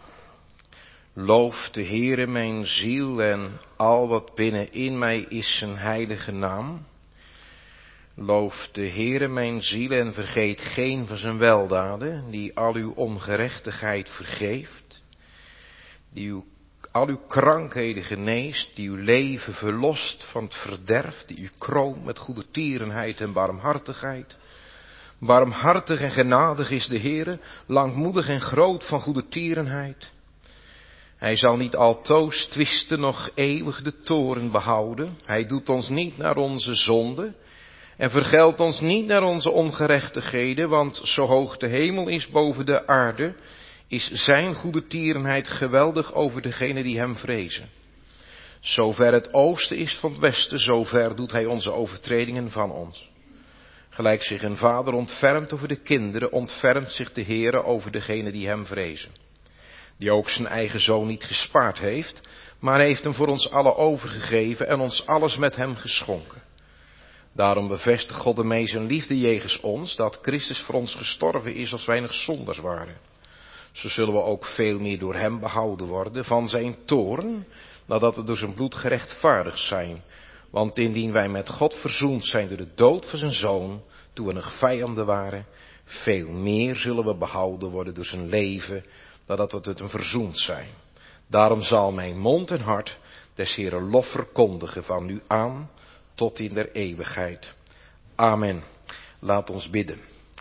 Loof de Heere mijn ziel en al wat binnenin mij is zijn heilige naam. Loof de Heere mijn ziel en vergeet geen van zijn weldaden, die al uw ongerechtigheid vergeeft, die uw, al uw krankheden geneest, die uw leven verlost van het verderf, die u kroont met goedertierenheid en barmhartigheid. Barmhartig en genadig is de Heere, langmoedig en groot van goedertierenheid. Hij zal niet altoos twisten, nog eeuwig de toorn behouden. Hij doet ons niet naar onze zonde en vergeldt ons niet naar onze ongerechtigheden, want zo hoog de hemel is boven de aarde, is zijn goede tierenheid geweldig over degenen die hem vrezen. Zover het oosten is van het westen, zover doet hij onze overtredingen van ons. Gelijk zich een vader ontfermt over de kinderen, ontfermt zich de Heere over degenen die hem vrezen. Die ook zijn eigen zoon niet gespaard heeft, maar heeft hem voor ons allen overgegeven en ons alles met hem geschonken. Daarom bevestigt God ermee zijn liefde jegens ons, dat Christus voor ons gestorven is als wij nog zondaars waren. Zo zullen we ook veel meer door hem behouden worden van zijn toorn, nadat we door zijn bloed gerechtvaardigd zijn. Want indien wij met God verzoend zijn door de dood van zijn zoon, toen we nog vijanden waren, veel meer zullen we behouden worden door zijn leven, nadat we tot hem verzoend zijn. Daarom zal mijn mond en hart des Heeren lof verkondigen van nu aan tot in der eeuwigheid. Amen. Laat ons bidden.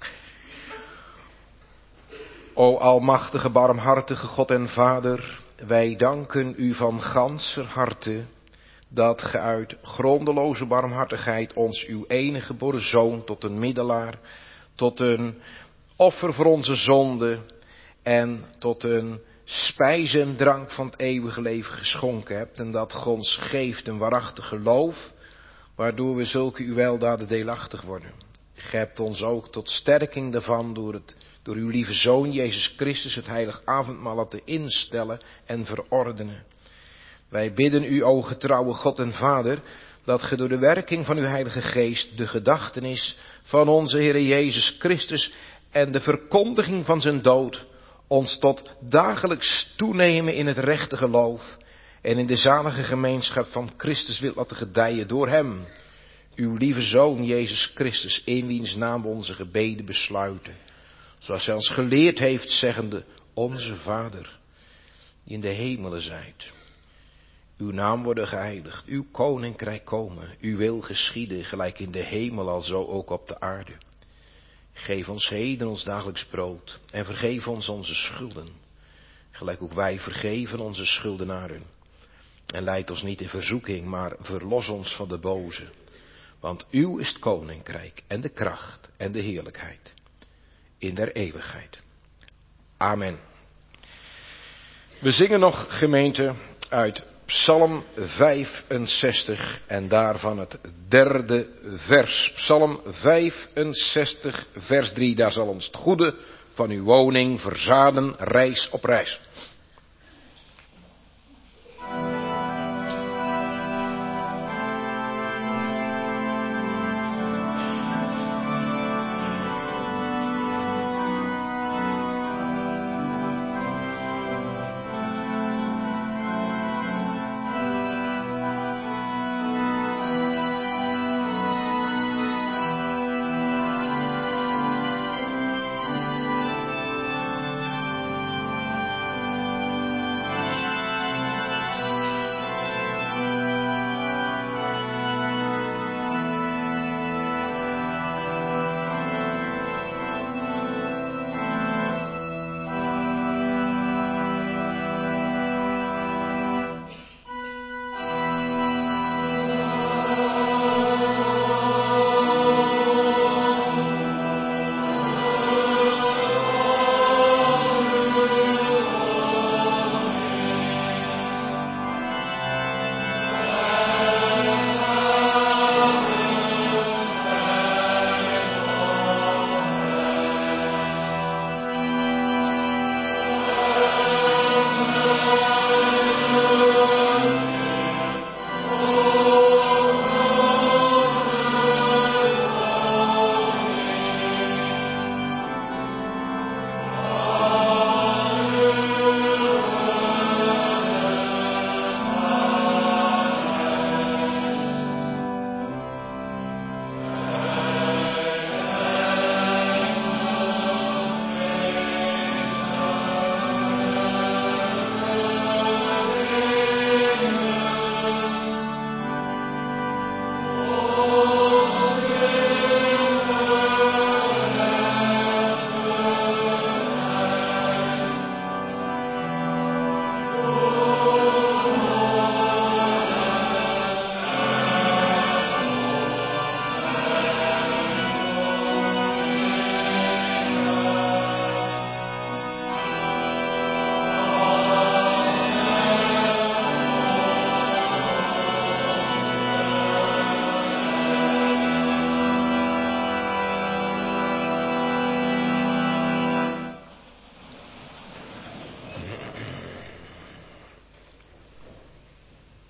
O almachtige, barmhartige God en Vader, wij danken u van ganser harte dat ge uit grondeloze barmhartigheid ons uw enige geboren zoon tot een middelaar, tot een offer voor onze zonde en tot een spijs en drank van het eeuwige leven geschonken hebt. En dat ge ons geeft een waarachtig geloof, waardoor we zulke uw weldaden deelachtig worden. Ge hebt ons ook tot sterking daarvan door, het, door uw lieve Zoon Jezus Christus het heilig avondmaal laten instellen en verordenen. Wij bidden u, o getrouwe God en Vader, dat ge door de werking van uw Heilige Geest de gedachtenis van onze Heere Jezus Christus en de verkondiging van zijn dood ons tot dagelijks toenemen in het rechte geloof en in de zalige gemeenschap van Christus wilt laten gedijen door hem, uw lieve Zoon Jezus Christus, in wiens naam we onze gebeden besluiten. Zoals hij ons geleerd heeft, zeggende: Onze Vader, die in de hemelen zijt. Uw naam worden geheiligd, uw koninkrijk komen, uw wil geschieden, gelijk in de hemel alzo ook op de aarde. Geef ons heden ons dagelijks brood en vergeef ons onze schulden, gelijk ook wij vergeven onze schuldenaren. En leid ons niet in verzoeking, maar verlos ons van de boze. Want uw is het koninkrijk en de kracht en de heerlijkheid in der eeuwigheid. Amen. We zingen nog, gemeente, uit Psalm vijfenzestig en daarvan het derde vers. Psalm vijfenzestig vers drie, daar zal ons het goede van uw woning verzaden, reis op reis.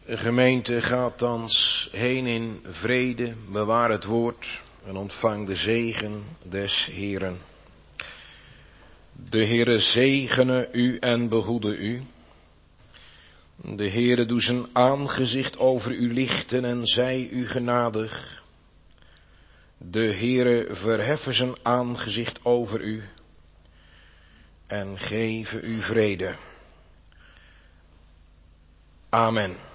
Gemeente, gaat thans heen in vrede, bewaar het woord en ontvang de zegen des Heeren. De Heere zegene u en behoede u. De Heere doe zijn aangezicht over u lichten en zij u genadig. De Heere verheffen zijn aangezicht over u en geven u vrede. Amen.